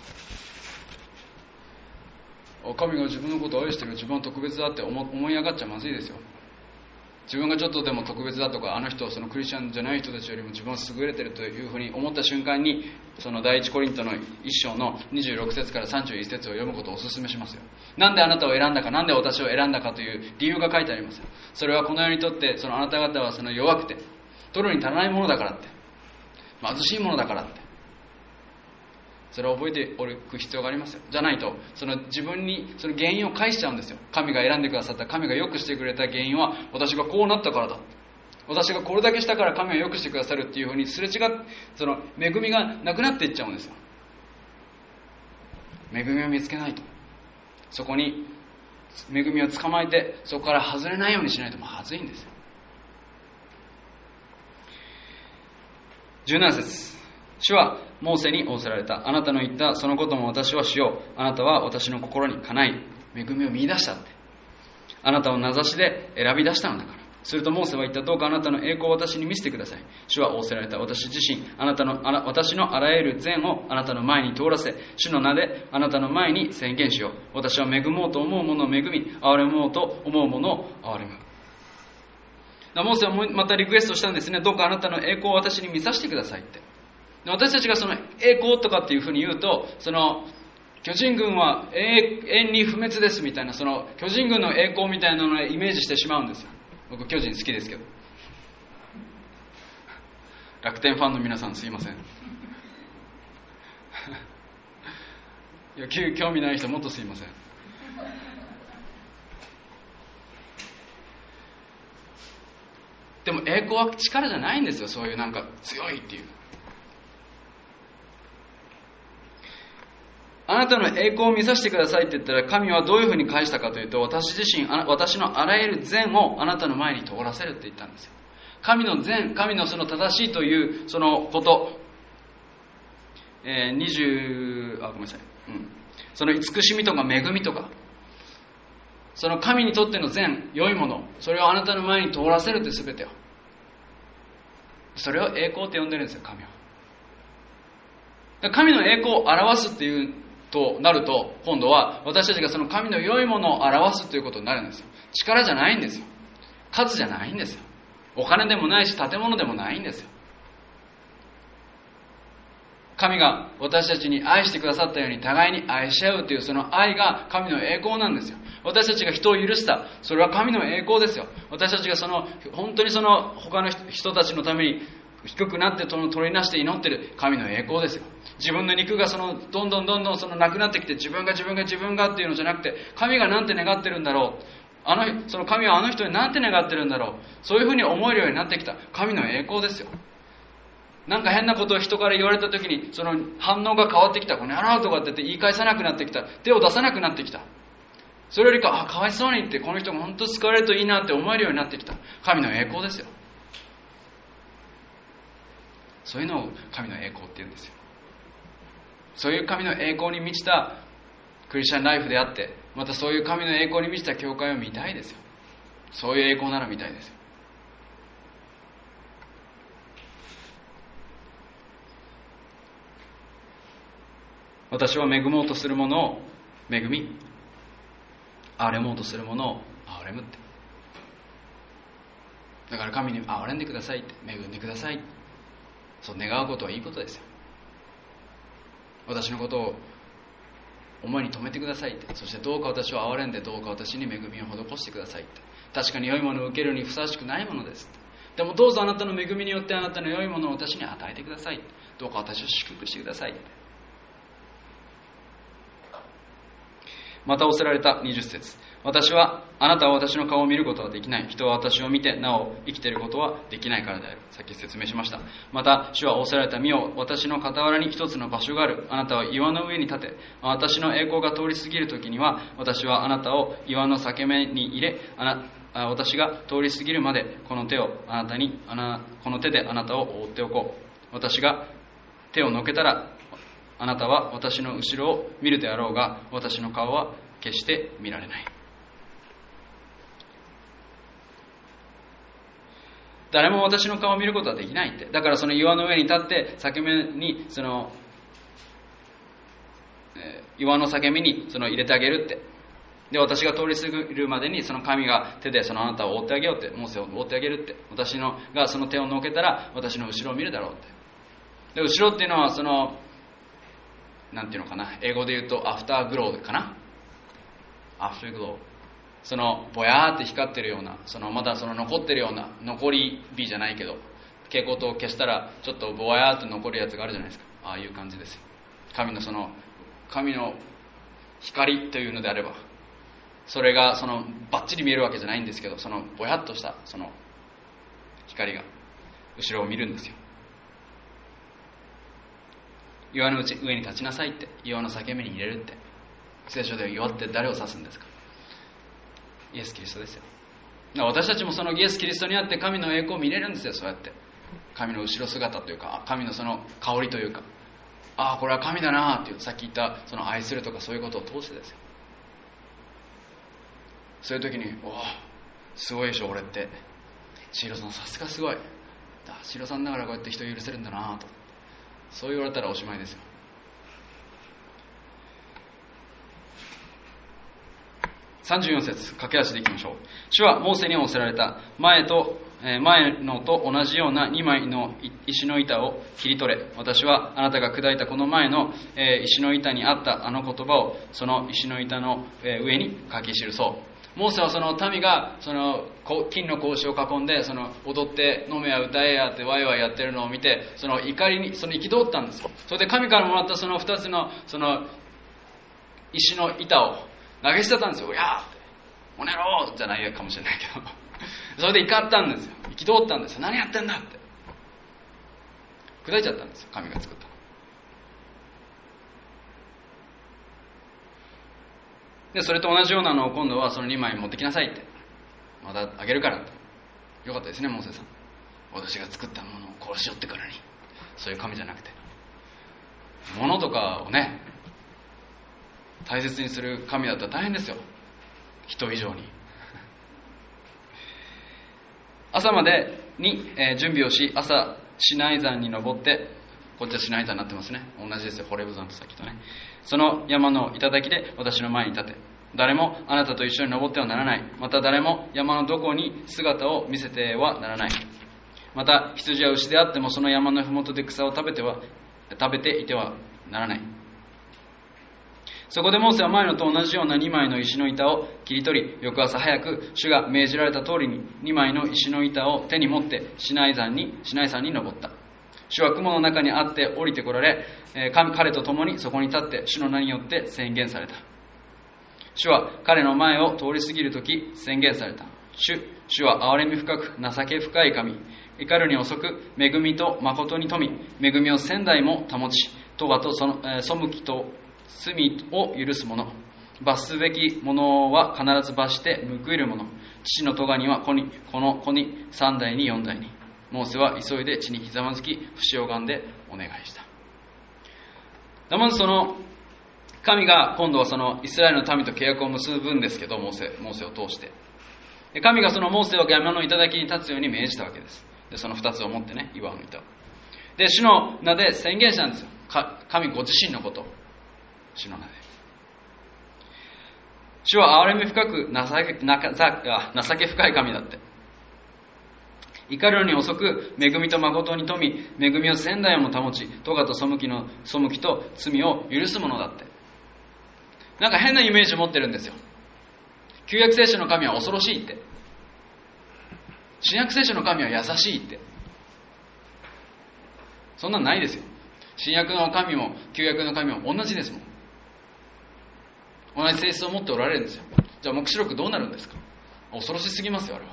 ど、神が自分のことを愛している、自分は特別だって思い上がっちゃまずいですよ。自分がちょっとでも特別だとか、あの人、そのクリスチャンじゃない人たちよりも自分は優れているというふうに思った瞬間に、その第一コリントの1章の26節から31節を読むことをお勧めしますよ。なんであなたを選んだか、なんで私を選んだかという理由が書いてあります。それはこの世にとって、そのあなた方はその弱くて取るに足らないものだからって、貧しいものだからって、それを覚えておく必要がありますよ。じゃないと、その自分にその原因を返しちゃうんですよ。神が選んでくださった、神が良くしてくれた原因は、私がこうなったからだ、私がこれだけしたから神は良くしてくださるっていうふうにすれ違って、その恵みがなくなっていっちゃうんですよ。恵みを見つけないと、そこに恵みを捕まえて、そこから外れないようにしないとまずいんですよ。17節、主はモーセに仰せられた。あなたの言ったそのことも私はしよう。あなたは私の心にかない、恵みを見出したって。あなたを名指しで選び出したのだから。するとモーセは言った。どうかあなたの栄光を私に見せてください。主は仰せられた。私自身、私のあらゆる善をあなたの前に通らせ、主の名であなたの前に宣言しよう。私は恵もうと思うものを恵み、憐れもうと思うものを憐れむ。モーセはまたリクエストしたんですね。どうかあなたの栄光を私に見させてくださいって。私たちがその栄光とかっていうふうに言うと、その巨人軍は永遠に不滅ですみたいな、その巨人軍の栄光みたいなのをイメージしてしまうんですよ。僕巨人好きですけど、楽天ファンの皆さんすいません野球興味ない人もっとすいません。でも栄光は力じゃないんですよ。そういうなんか強いっていう、あなたの栄光を見させてくださいって言ったら、神はどういうふうに返したかというと、私自身、私のあらゆる善をあなたの前に通らせるって言ったんですよ。神の善、神のその正しいというそのこと、ごめんなさい、その慈しみとか恵みとか、その神にとっての善、良いもの、それをあなたの前に通らせるって全てを、それを栄光って呼んでるんですよ、神は。神の栄光を表すっていうとなると、今度は私たちがその神の良いものを表すということになるんですよ。力じゃないんですよ。数じゃないんですよ。お金でもないし建物でもないんですよ。神が私たちに愛してくださったように互いに愛し合うというその愛が神の栄光なんですよ。私たちが人を許した、それは神の栄光ですよ。私たちが本当に他の人たちのために低くなって取りなして祈っている神の栄光ですよ。自分の肉がどんどんなくなってきて、自分がっていうのじゃなくて、神がなんて願ってるんだろう、その神はあの人になんて願ってるんだろう、そういうふうに思えるようになってきた神の栄光ですよ。なんか変なことを人から言われた時に、その反応が変わってきた。この野郎とかって言い返さなくなってきた。手を出さなくなってきた。それよりか、かわいそうにって、この人が本当に救われるといいなって思えるようになってきた神の栄光ですよ。そういうのを神の栄光って言うんですよ。そういう神の栄光に満ちたクリスチャンライフであって、またそういう神の栄光に満ちた教会を見たいですよ。そういう栄光なら見たいですよ。私は恵もうとするものを恵み、憐れもうとするものを憐れむって。だから神に憐れんでくださいって、恵んでください、そう願うことはいいことですよ。私のことを思いに留めてくださいって、そしてどうか私を憐れんで、どうか私に恵みを施してくださいって。確かに良いものを受けるにふさわしくないものですって。でもどうぞあなたの恵みによってあなたの良いものを私に与えてくださいって。どうか私を祝福してくださいって。 また仰せられた20節、あなたは私の顔を見ることはできない。人は私を見てなお生きていることはできないからである。さっき説明しました。また主は仰せられた、見よ、私の傍らに一つの場所がある。あなたは岩の上に立て、私の栄光が通り過ぎるときには、私はあなたを岩の裂け目に入れ、私が通り過ぎるまでこの手であなたを覆っておこう。私が手をのけたら、あなたは私の後ろを見るであろうが、私の顔は決して見られない。誰も私の顔を見ることはできないって。だからその岩の上に立って裂け目に岩の裂け目に入れてあげるって。で、私が通り過ぎるまでにその神が手であなたを覆ってあげようって、モーセを覆ってあげるって。私がその手をのけたら私の後ろを見るだろうって。で、後ろっていうのはなんていうのかな、英語で言うとアフターグローかな。アフターグロー。ぼやーって光ってるような、まだ残ってるような、残り火じゃないけど、蛍光灯を消したらちょっとぼやーっと残るやつがあるじゃないですか。ああいう感じですよ。神の光というのであれば、それがバッチリ見えるわけじゃないんですけど、ぼやっとした光が後ろを見るんですよ。岩の上に立ちなさいって、岩の裂け目に入れるって。聖書で岩って誰を指すんですか？イエス・キリストですよ。私たちもイエス・キリストにあって神の栄光を見れるんですよ。そうやって神の後ろ姿というか、神の香りというか、ああこれは神だなっていう、さっき言った愛するとかそういうことを通してですよ。そういう時に、おおすごいでしょ俺って、シーロさんさすがすごい、シーロさんだからこうやって人を許せるんだなと、そう言われたらおしまいですよ。34節、駆け足でいきましょう。主はモーセに仰せられた。前のと同じような2枚の石の板を切り取れ。私はあなたが砕いたこの前の石の板にあったあの言葉をその石の板の上に書き記そう。モーセは民が金の格子を囲んで踊って飲めや歌えやってワイワイやってるのを見て、怒りに憤ったんですよ。それで神からもらった2つの石の板を投げ捨てたんですよ。いやーって、この野郎じゃないかもしれないけどそれで怒ったんですよ。憤ったんですよ。何やってんだって、砕いちゃったんですよ、神が作ったので。それと同じようなのを今度はその2枚持ってきなさいって、またあげるからって。よかったですね、モーセさん。私が作ったものを殺しよってからに。そういう神じゃなくて、物とかをね大切にする神だったら大変ですよ、人以上に。朝までに準備をし、朝シナイ山に登って、こっちはシナイ山になってますね、同じですよ、ホレブ山とさっきとね。その山の頂で私の前に立て。誰もあなたと一緒に登ってはならない。また誰も山のどこに姿を見せてはならない。また羊や牛であってもその山のふもとで草を食べていてはならない。そこでモーセは前のと同じような2枚の石の板を切り取り、翌朝早く主が命じられた通りに2枚の石の板を手に持ってシナイ山に登った。主は雲の中にあって降りてこられ、彼と共にそこに立って主の名によって宣言された。主は彼の前を通り過ぎるとき宣言された。主は憐れみ深く情け深い神、怒るに遅く恵みと誠に富み、恵みを千代も保ち、咎と背きと罪を許す者、罰すべき者は必ず罰して報いる者、父の咎にはこの子に3代に4代に。モーセは急いで地にひざまずき、節を拝んでお願いした。まず神が今度はイスラエルの民と契約を結ぶんですけど、モーセを通して神がモーセを山の頂に立つように命じたわけです。でその2つを持ってね、岩の板をで主の名で宣言したんですよ。神ご自身のことを主の名で。主は憐れみ深く情け深い神だって。怒るのに遅く恵みと誠に富み、恵みを千代も保ち、咎と背きと罪を許すものだって。なんか変なイメージを持ってるんですよ。旧約聖書の神は恐ろしいって、新約聖書の神は優しいって。そんなんないですよ。新約の神も旧約の神も同じですもん。 同じ性質を持っておられるんですよ。じゃあ黙示録どうなるんですか。恐ろしすぎますよ、あれは。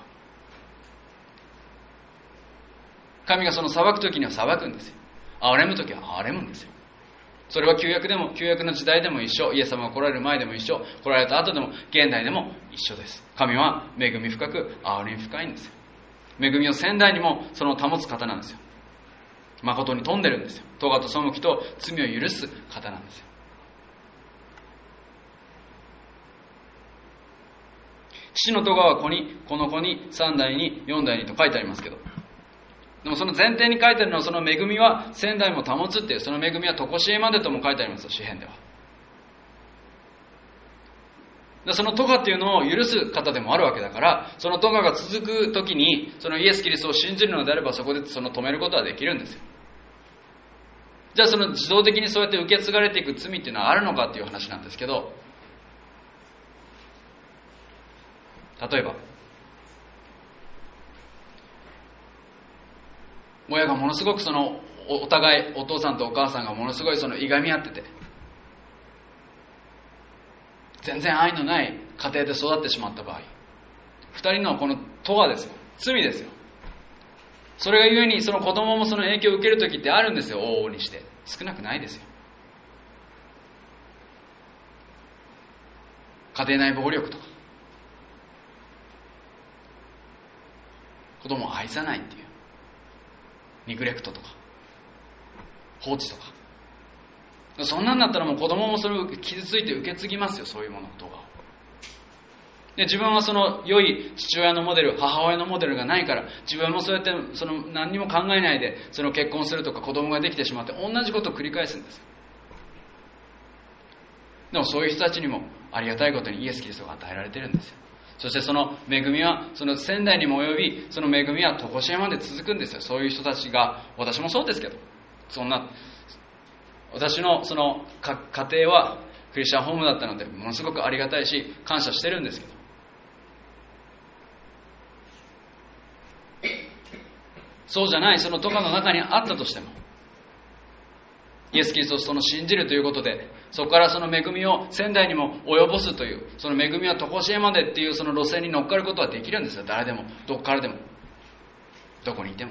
神がその裁く時には裁くんですよ。憐れむ時は憐れむんですよ。それは旧約の時代でも一緒、イエス様が来られる前でも一緒、来られた後でも現代でも一緒です。神は恵み深く憐れみ深いんですよ。恵みを先代にもその保つ方なんですよ。誠に富んでるんですよ。咎と背きと罪を許す方なんですよ。父の咎は子に、子の子に、3代に、4代にと書いてありますけど、でもその前提に書いてあるのは、その恵みは先代も保つっていう、その恵みは常しえまでとも書いてありますよ、詩編では。でその咎っていうのを許す方でもあるわけだから、その咎が続く時に、そのイエス・キリストを信じるのであれば、そこでその止めることはできるんですよ。じゃあその自動的にそうやって受け継がれていく罪っていうのはあるのかっていう話なんですけど、例えば親がものすごくそのお互いお父さんとお母さんがものすごいそのいがみ合ってて、全然愛のない家庭で育ってしまった場合、二人のこの咎ですよ、罪ですよ。それがゆえにその子供もその影響を受ける時ってあるんですよ、往々にして。少なくないですよ。家庭内暴力とか、子供を愛さないっていうニグレクトとか放置とか、そんなんだったらもう子供もそれを傷ついて受け継ぎますよ、そういうものとか。で自分はその良い父親のモデル、母親のモデルがないから、自分もそうやってその何にも考えないでその結婚するとか子供ができてしまって同じことを繰り返すんです。でもそういう人たちにもありがたいことにイエス・キリストが与えられているんですよ。そしてその恵みはその先代にも及び、その恵みは常しえまで続くんですよ。そういう人たちが、私もそうですけど、そんな私のその家庭はクリスチャンホームだったのでものすごくありがたいし感謝してるんですけど、そうじゃないその咎の中にあったとしても、イエス・キリストをその信じるということで、そこからその恵みを先代にも及ぼすという、その恵みは常しえまでっていうその路線に乗っかることはできるんですよ。誰でも、どこからでも、どこにいても。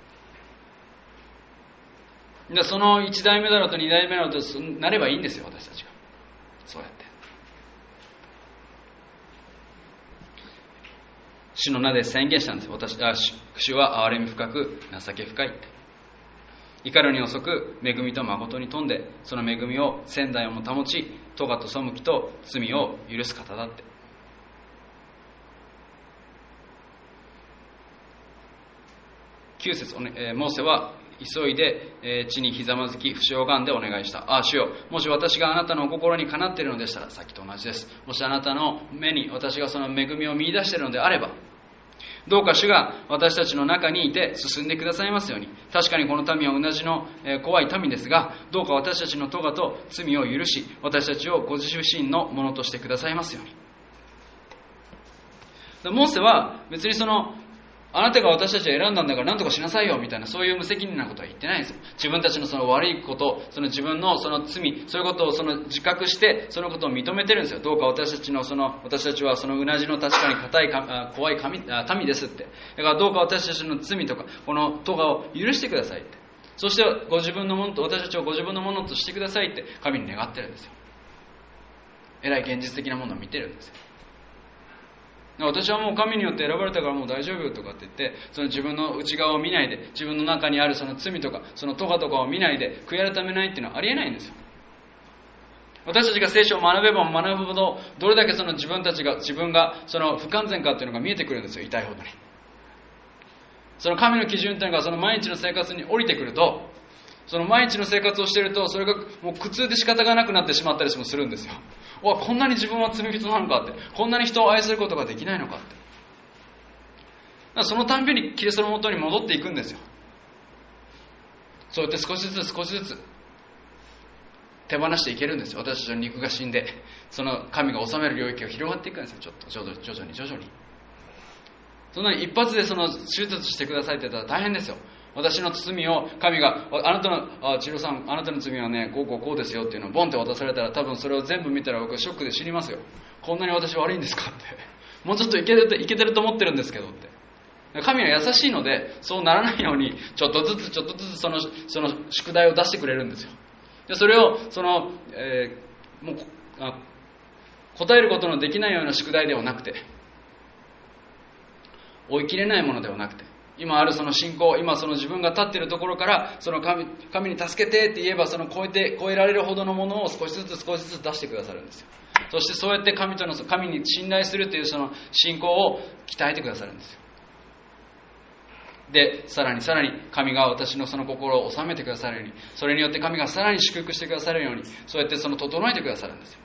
でその1代目だろうと2代目だろうとなればいいんですよ、私たちが。そうやって主の名で宣言したんです。主は憐れみ深く情け深いって。怒るに遅く恵みと誠に富んで、その恵みを先代をも保ち、咎と背きと罪を許す方だって。9節、モーセは急いで地にひざまずき、節を拝んでお願いした。主よ、もし私があなたのお心にかなっているのでしたら、さっきと同じです。もしあなたの目に私がその恵みを見出しているのであれば、どうか主が私たちの中にいて進んでくださいますように。確かにこの民はうなじの怖い民ですが、どうか私たちの咎と罪を許し、私たちをご自身のものとしてくださいますように。モーセは別にあなたが私たちを選んだんだから何とかしなさいよみたいな、そういう無責任なことは言ってないんですよ。自分たちのその悪いこと、その自分のその罪、そういうことを自覚して、そのことを認めてるんですよ。どうか私たちはそのうなじの確かに硬い怖い民ですって。だからどうか私たちの罪とかこの咎を許してくださいって。そしてご自分のものと、私たちをご自分のものとしてくださいって神に願ってるんですよ。えらい現実的なものを見てるんですよ。私はもう神によって選ばれたからもう大丈夫とかって言って、その自分の内側を見ないで、自分の中にあるその罪とかその咎とかを見ないで悔い改めないっていうのはありえないんですよ。私たちが聖書を学べば学ぶほど、どれだけ自分がその不完全かっていうのが見えてくるんですよ。痛いほどにその神の基準っていうのがその毎日の生活に降りてくると、その毎日の生活をしていると、それがもう苦痛で仕方がなくなってしまったりもするんですよ。こんなに自分は罪人なのかって、こんなに人を愛することができないのかって。だからそのたんびにキリストのもとに戻っていくんですよ。そうやって少しずつ手放していけるんですよ。私たちの肉が死んで、その神が治める領域が広がっていくんですよ。ちょっと徐々に。そんなに一発で手術してくださいって言ったら大変ですよ。 私の罪を神が、あなたの、千尋さん、あなたの罪はね、こうですよっていうのをボンって渡されたら、多分それを全部見たら僕ショックで死にますよ。こんなに私悪いんですかって。もうちょっといけてると思ってるんですけどって。神は優しいので、そうならないように、ちょっとずつその宿題を出してくれるんですよ。でそれを、もう答えることのできないような宿題ではなくて、追い切れないものではなくて、今あるその信仰、今その自分が立っているところから、その神に助けてって言えば、その超えられるほどのものを少しずつ出してくださるんですよ。そしてそうやって神に信頼するというその信仰を鍛えてくださるんですよ。で、さらに神が私のその心を収めてくださるように、それによって神がさらに祝福してくださるように、そうやって整えてくださるんですよ。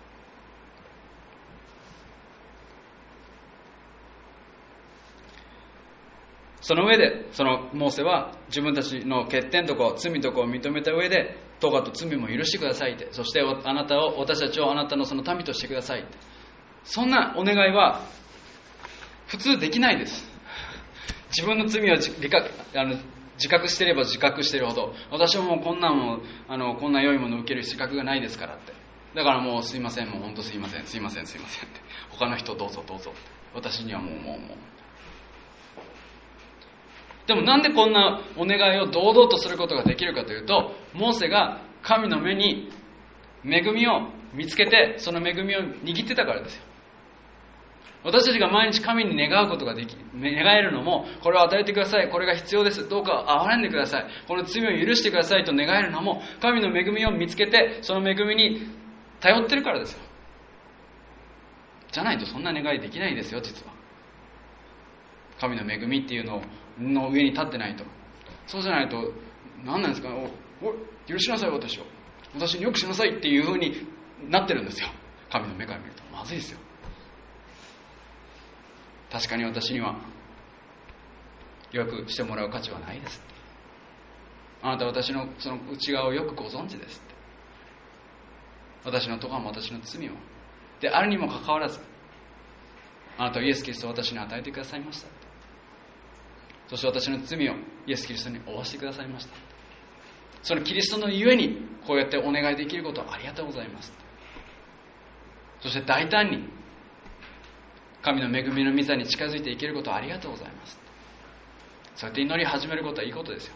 その上で、モーセは自分たちの欠点とか罪とかを認めた上で、咎と罪も許してくださいって、そして私たちをあなたのその民としてくださいって、そんなお願いは普通できないです。自分の罪を自覚していれば自覚しているほど、私はもうこんな良いものを受ける資格がないですからって、だからもうすいません、もう本当すいませんって、他の人どうぞって、私にはもうでもなんでこんなお願いを堂々とすることができるかというと、モーセが神の目に恵みを見つけて、その恵みを握ってたからですよ。私たちが毎日神に願うことが願えるのも、これを与えてください、これが必要です、どうか憐れんでください、この罪を許してくださいと願えるのも、神の恵みを見つけて、その恵みに頼ってるからですよ。じゃないとそんな願いできないですよ、実は。神の恵みっていうの上に立ってないと。そうじゃないと、何なんですか、許しなさい、私によくしなさいっていう風になってるんですよ。神の目から見るとまずいですよ。確かに私にはよくしてもらう価値はないです。あなたは私のその内側をよくご存知です。私の咎も私の罪もであるにもかかわらず、あなたはイエス・キリストを私に与えてくださいました。そして私の罪をイエス・キリストに負わせてくださいました。そのキリストのゆえにこうやってお願いできることをありがとうございます。そして大胆に神の恵みの御座に近づいていけることをありがとうございます。そうやって祈り始めることはいいことですよ。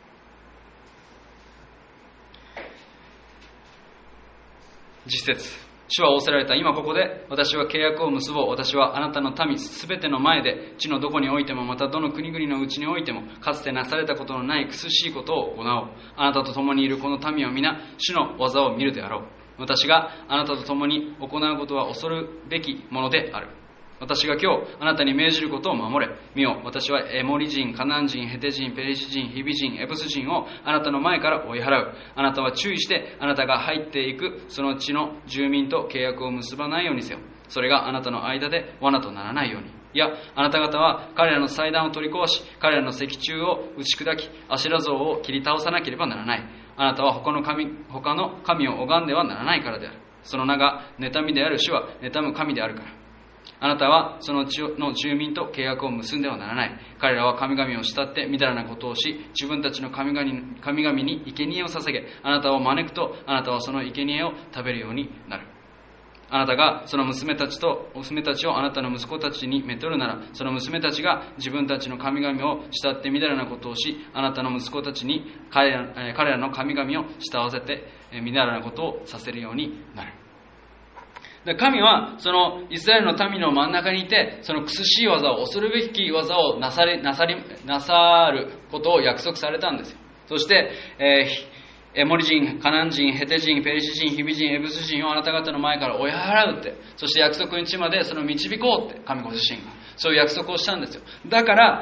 実節、主は仰せられた。今ここで私は契約を結ぼう。私はあなたの民すべての前で、地のどこにおいてもまたどの国々のうちにおいてもかつてなされたことのない苦しいことを行おう。あなたと共にいるこの民は皆主の技を見るであろう。私があなたと共に行うことは恐るべきものである。私が今日あなたに命じることを守れ。見よ、私はエモリ人、カナン人、ヘテ人、ペリシ人、ヒビ人、エブス人をあなたの前から追い払う。あなたは注意してあなたが入っていくその地の住民と契約を結ばないようにせよ。それがあなたの間で罠とならないように。いや、あなた方は彼らの祭壇を取り壊し、彼らの石柱を打ち砕き、アシュラ像を切り倒さなければならない。あなたは他の神を拝んではならないからである。その名が妬みである主は妬む神であるから。あなたはその地の住民と契約を結んではならない。彼らは神々を慕ってみだらなことをし、自分たちの神々に生贄を捧げ、あなたを招くと、あなたはその生贄を食べるようになる。あなたがその娘たちをあなたの息子たちにめとるなら、その娘たちが自分たちの神々を慕ってみだらなことをし、あなたの息子たちに彼らの神々を慕わせてみだらなことをさせるようになる。神はそのイスラエルの民の真ん中にいて、その苦しい技を、恐るべき技をなさることを約束されたんですよ。そして、エモリ人、カナン人、ヘテ人、ペリシ人、ヒビ人、エブス人をあなた方の前から追い払うって、そして約束の地までその導こうって、神ご自身がそういう約束をしたんですよ。だから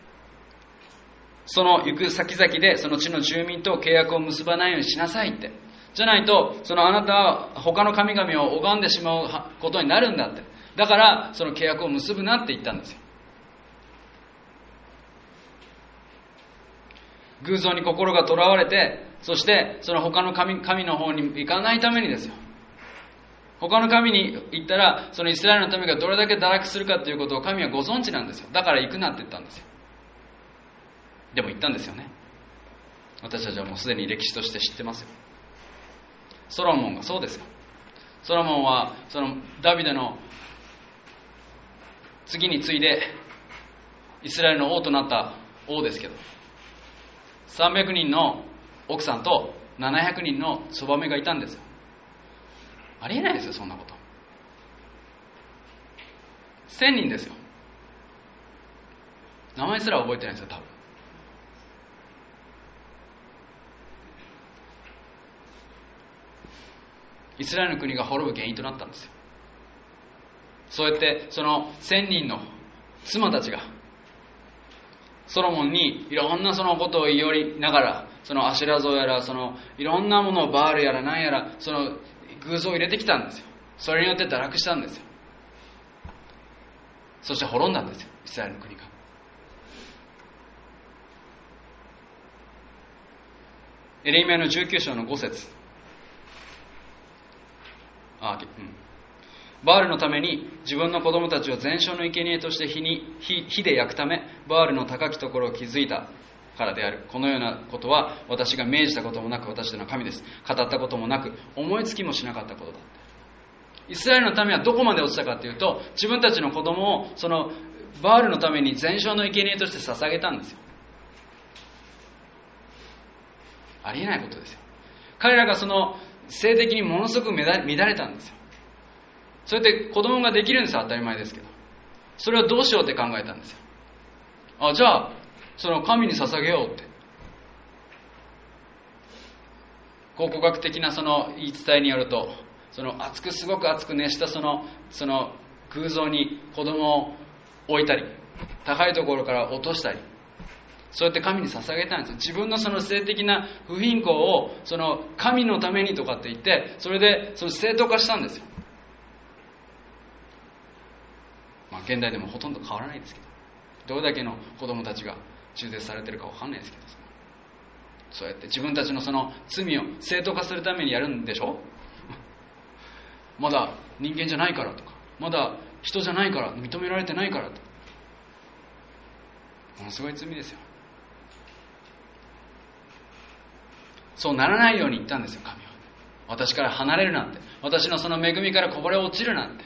その行く先々でその地の住民と契約を結ばないようにしなさいって。じゃないと、あなたは他の神々を拝んでしまうことになるんだって。だからその契約を結ぶなって言ったんですよ。偶像に心がとらわれて、そしてその他の神の方に行かないためにですよ。他の神に行ったら、そのイスラエルの民がどれだけ堕落するかということを神はご存知なんですよ。だから行くなって言ったんですよ。でも行ったんですよね。 私たちはもうすでに歴史として知ってますよ。ソロモンがそうですよ。ソロモンはそのダビデの次に次いでイスラエルの王となった王ですけど、300人の奥さんと700人のそばめがいたんですよ。ありえないですよ、そんなこと。1000人ですよ。名前すら覚えてないですよ、多分。イスラエルの国が滅ぶ原因となったんですよ。そうやってその1000人の妻たちがソロモンにいろんなそのことを言い寄りながら、そのアシェラ像やら、そのいろんなものをバールやら何やら、その偶像を入れてきたんですよ。それによって堕落したんですよ。そして滅んだんですよ、イスラエルの国が。エレミヤの19章の5節、バールのために自分の子供たちを全焼の生贄として火で焼くため、バールの高きところを築いたからである。このようなことは私が命じたこともなく、私の神です。語ったこともなく、思いつきもしなかったことだ。イスラエルの民はどこまで落ちたかというと、自分たちの子供をそのバールのために全焼の生贄として捧げたんですよ。ありえないことですよ。彼らがその性的にものすごく乱れたんですよ。それで子供ができるんですよ、当たり前ですけど。それをどうしようって考えたんですよ。じゃあその神に捧げようって、考古学的なその言い伝えによると、そのすごく熱く熱したその偶像に子供を置いたり、高いところから落としたり、そうやって神に捧げたんですよ。自分のその性的な不貧困をその神のためにとかって言って、それでその正当化したんですよ。現代でもほとんど変わらないですけど、どれだけの子供たちが中絶されてるか分かんないですけど、そうやって自分たちのその罪を正当化するためにやるんでしょ。まだ人間じゃないからとか、まだ人じゃないから、認められてないからと、ものすごい罪ですよ。そうならないように言ったんですよ、神は。私から離れるなんて、私のその恵みからこぼれ落ちるなんて。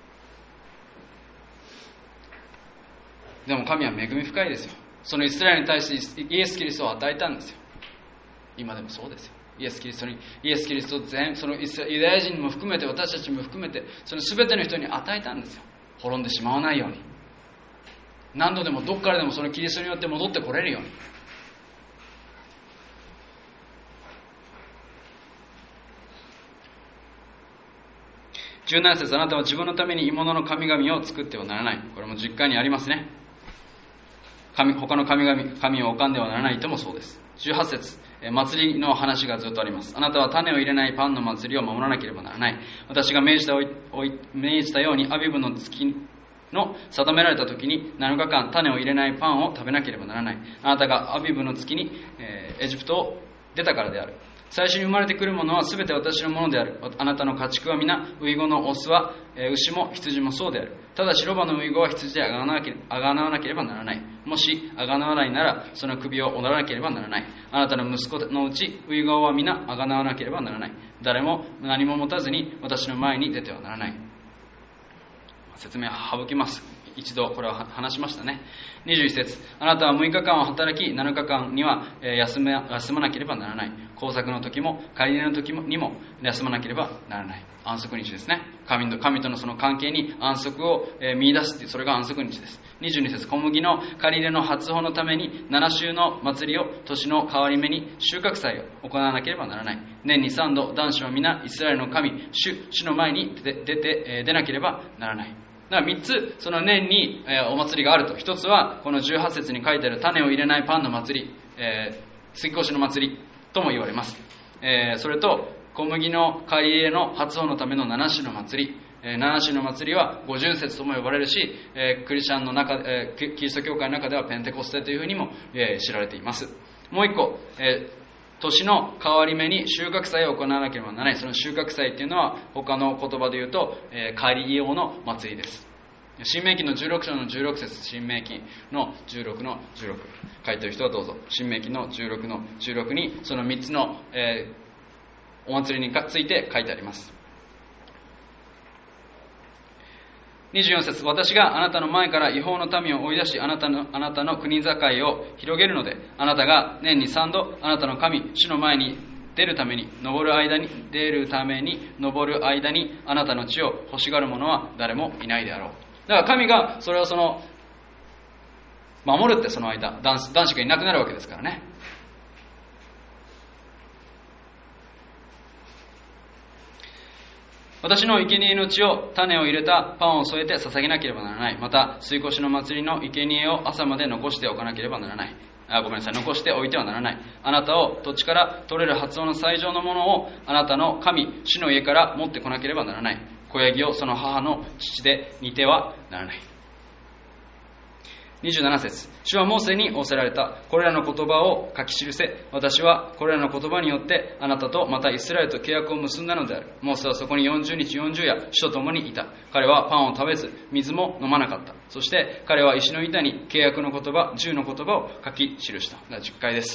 でも神は恵み深いですよ。そのイスラエルに対してイエス・キリストを与えたんですよ。今でもそうですよ。イエス・キリストをそのユダヤ人も含めて、私たちも含めて、その全ての人に与えたんですよ。滅んでしまわないように、何度でもどっからでもそのキリストによって戻ってこれるように。17節、あなたは自分のために鋳物の神々を作ってはならない。これも実家にありますね。他の神を拝んではならないともそうです。18節、祭りの話がずっとあります。あなたは種を入れないパンの祭りを守らなければならない。私が命じたようにアビブの月の定められた時に7日間種を入れないパンを食べなければならない。あなたがアビブの月に、エジプトを出たからである。最初に生まれてくるものはすべて私のものである。あなたの家畜は皆、ウイゴのオスは、牛も羊もそうである。ただしロバのウイゴは羊であがなわなければならない。もしあがなわないなら、その首を折らなければならない。あなたの息子のうちウイゴは皆あがなわなければならない。誰も何も持たずに私の前に出てはならない。説明は省きます。一度これは話しましたね。21節、あなたは6日間を働き、7日間には休まなければならない。工作の時も借り入れの時にも休まなければならない。安息日ですね。神とのその関係に安息を見出すっていう、それが安息日です。22節、小麦の借り入れの初穂のために7週の祭りを、年の変わり目に収穫祭を行わなければならない。年に3度男子は皆イスラエルの神主の前に出なければならない。だから3つその年にお祭りがあると。1つはこの18節に書いてある種を入れないパンの祭り、杉越の祭りとも言われます。それと小麦の借り入れの初穂のための7種の祭り、7種の祭りは五巡節とも呼ばれるし、キリスト教会の中ではペンテコステというふうにも知られています。もう一個、年の変わり目に収穫祭を行わなければならない。その収穫祭っていうのは他の言葉で言うと、借り用の祭りです。 新明記の16章の16節、新明記の16の16、書いてる人はどうぞ。新明記の16の16にその3つの、お祭りについて書いてあります。24節、私があなたの前から違法の民を追い出し、あなたの国境を広げるので、あなたが年に3度あなたの神主の前に出るために登る間にあなたの地を欲しがる者は誰もいないであろう。だから神がそれを守るって、その間男子がいなくなるわけですからね。私の生贄の地を種を入れたパンを添えて捧げなければならない。また水越の祭りの生贄を朝まで残しておかなければならない。残しておいてはならない。あなたを土地から取れる発音の最上のものをあなたの神主の家から持ってこなければならない。子ヤギをその母の乳で煮てはならない。27節、主はモーセに仰せられた。これらの言葉を書き記せ。私はこれらの言葉によってあなたとまたイスラエルと契約を結んだのである。モーセはそこに40日40夜主と共にいた。彼はパンを食べず水も飲まなかった。そして彼は石の板に契約の言葉10の言葉を書き記した。10回です。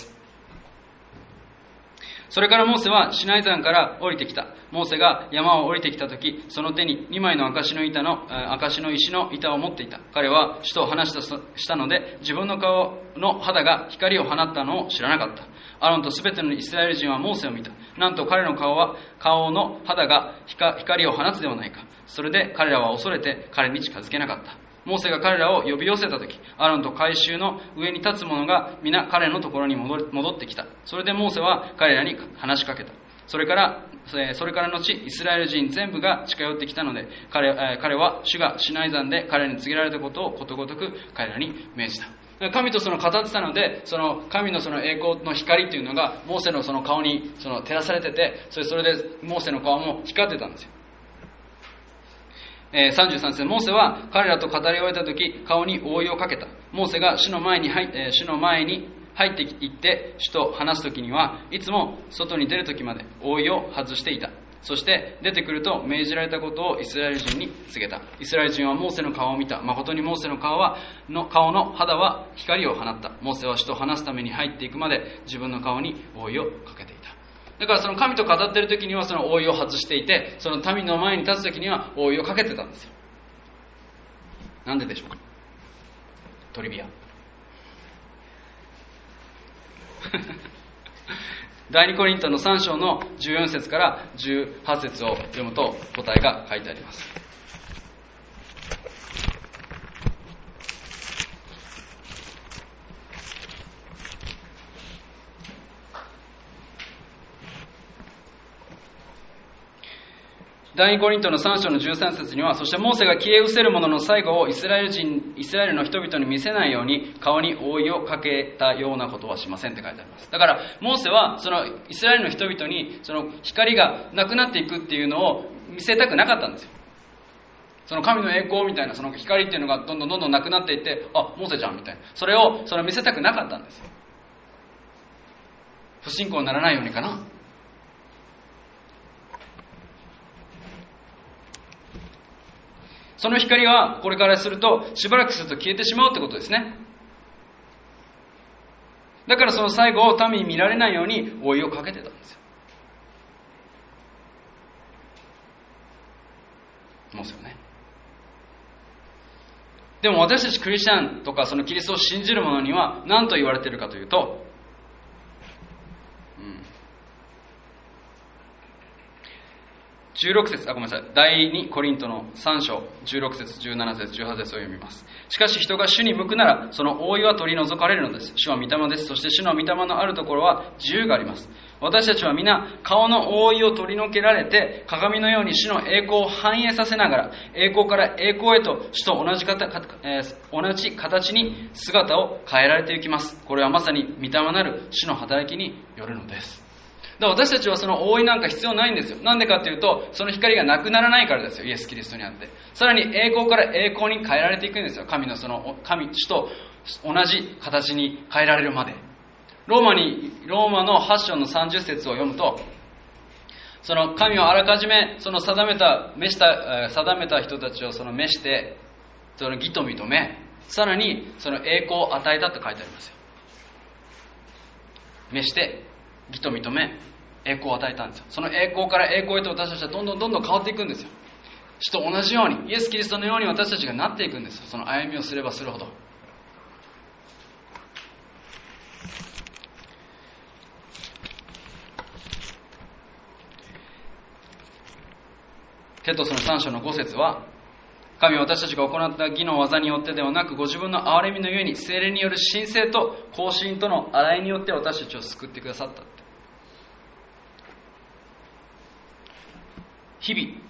それからモーセはシナイ山から降りてきた。モーセが山を降りてきたとき、その手に2枚の証の石の板を持っていた。彼は主と話したので、自分の顔の肌が光を放ったのを知らなかった。アロンとすべてのイスラエル人はモーセを見た。なんと彼の顔の肌が光を放つではないか。それで彼らは恐れて彼に近づけなかった。モーセが彼らを呼び寄せたとき、アロンと改宗の上に立つ者が皆彼のところに戻ってきた。それでモーセは彼らに話しかけた。それから後、イスラエル人全部が近寄ってきたので、彼は主がシナイ山で彼に告げられたことをことごとく彼らに命じた。神と語ってたので、その神のその栄光の光というのがモーセのその顔に照らされてて、それでモーセの顔も光ってたんですよ。33節、モーセは彼らと語り終えたとき、顔に覆いをかけた。モーセが主の前に入っていって主と話すときには、いつも外に出るときまで覆いを外していた。そして出てくると命じられたことをイスラエル人に告げた。イスラエル人はモーセの顔を見た。誠にモーセの顔の肌は光を放った。モーセは主と話すために入っていくまで自分の顔に覆いをかけていた。だからその神と語っているときにはその覆いを外していて、その民の前に立つときには覆いをかけてたんですよ。なんででしょうか。トリビア。第2コリントの3章の14節から18節を読むと答えが書いてあります。第2コリントの3章の13節には、そしてモーセが消え失せる者の最後をイスラエルの人々に見せないように顔に覆いをかけたようなことはしませんって書いてあります。だからモーセはそのイスラエルの人々にその光がなくなっていくっていうのを見せたくなかったんですよ。その神の栄光みたいなその光っていうのがどんどんなくなっていって、あ、モーセじゃんみたいな、それを見せたくなかったんですよ。不信仰にならないようにかな。その光はこれからするとしばらくすると消えてしまうってことですね。だからその最後を民に見られないように覆いをかけてたんですよ。思うんですよね。でも私たちクリスチャンとかそのキリストを信じる者には何と言われているかというと、16節、第2コリントの3章、16節、17節、18節を読みます。しかし人が主に向くなら、その覆いは取り除かれるのです。主は御霊です。そして主の御霊のあるところは自由があります。私たちは皆、顔の覆いを取り除けられて、鏡のように主の栄光を反映させながら、栄光から栄光へと主と同じ形に姿を変えられていきます。これはまさに御霊なる主の働きによるのです。だから私たちはその覆いなんか必要ないんですよ。なんでかっていうと、その光がなくならないからですよ。イエス・キリストにあって。さらに栄光から栄光に変えられていくんですよ。主と同じ形に変えられるまで。ローマの8章の30節を読むと、その神はあらかじめその定めた人たちを召して、 その義と認め、さらにその栄光を与えたと書いてありますよ。召して義と認め栄光を与えたんですよ。その栄光から栄光へと私たちはどんどん変わっていくんですよ。主と同じように、イエス・キリストのように私たちがなっていくんですよ。その歩みをすればするほど。テトスの3章の5節は、神は私たちが行った義の技によってではなく、ご自分の憐れみのゆえに聖霊による神聖と更新との洗いによって私たちを救ってくださったって。日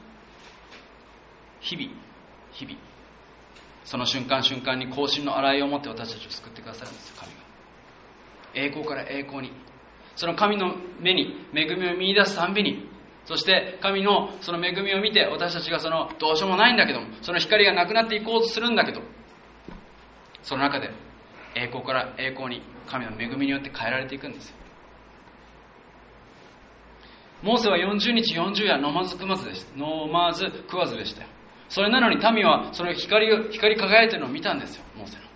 々その瞬間瞬間に更新の洗いを持って私たちを救ってくださるんですよ。神が栄光から栄光に、その神の目に恵みを見出すたんびに、そして神のその恵みを見て、私たちがそのどうしようもないんだけども、その光がなくなっていこうとするんだけど、その中で栄光から栄光に神の恵みによって変えられていくんですよ。モーセは40日40夜飲まず食わずでしたよ。それなのに民はその光輝いているのを見たんですよ。モーセの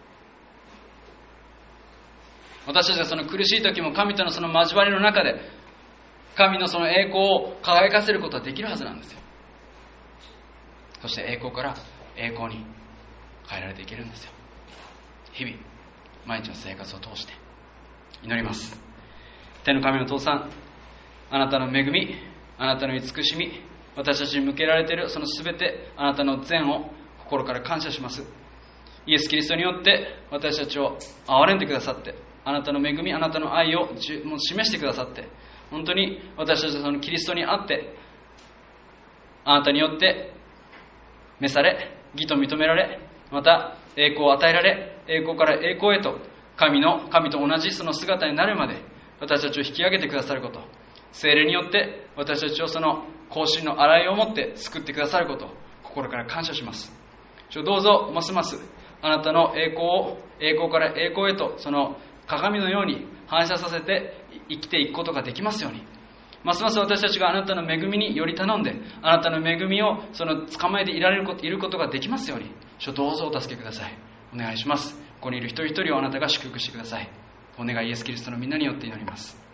私たちがその苦しい時も神とのその交わりの中で神のその栄光を輝かせることはできるはずなんですよ。そして栄光から栄光に変えられていけるんですよ。日々毎日の生活を通して祈ります。天の神の父さん、あなたの恵み、あなたの慈しみ、私たちに向けられているそのすべて、あなたの善を心から感謝します。イエス・キリストによって私たちを憐れんでくださって、あなたの恵み、あなたの愛を示してくださって、本当に私たちはそのキリストにあって、あなたによって召され、義と認められ、また栄光を与えられ、栄光から栄光へと神と同じその姿になるまで私たちを引き上げてくださること、聖霊によって私たちをその更新の洗いをもって救ってくださることを心から感謝します。どうぞますますあなたの栄光を栄光から栄光へとその鏡のように反射させて生きていくことができますように、ますます私たちがあなたの恵みにより頼んで、あなたの恵みをその捕まえていることができますように、どうぞお助けください。お願いします。ここにいる一人一人をあなたが祝福してください。お願いイエス・キリストのみんなによって祈ります。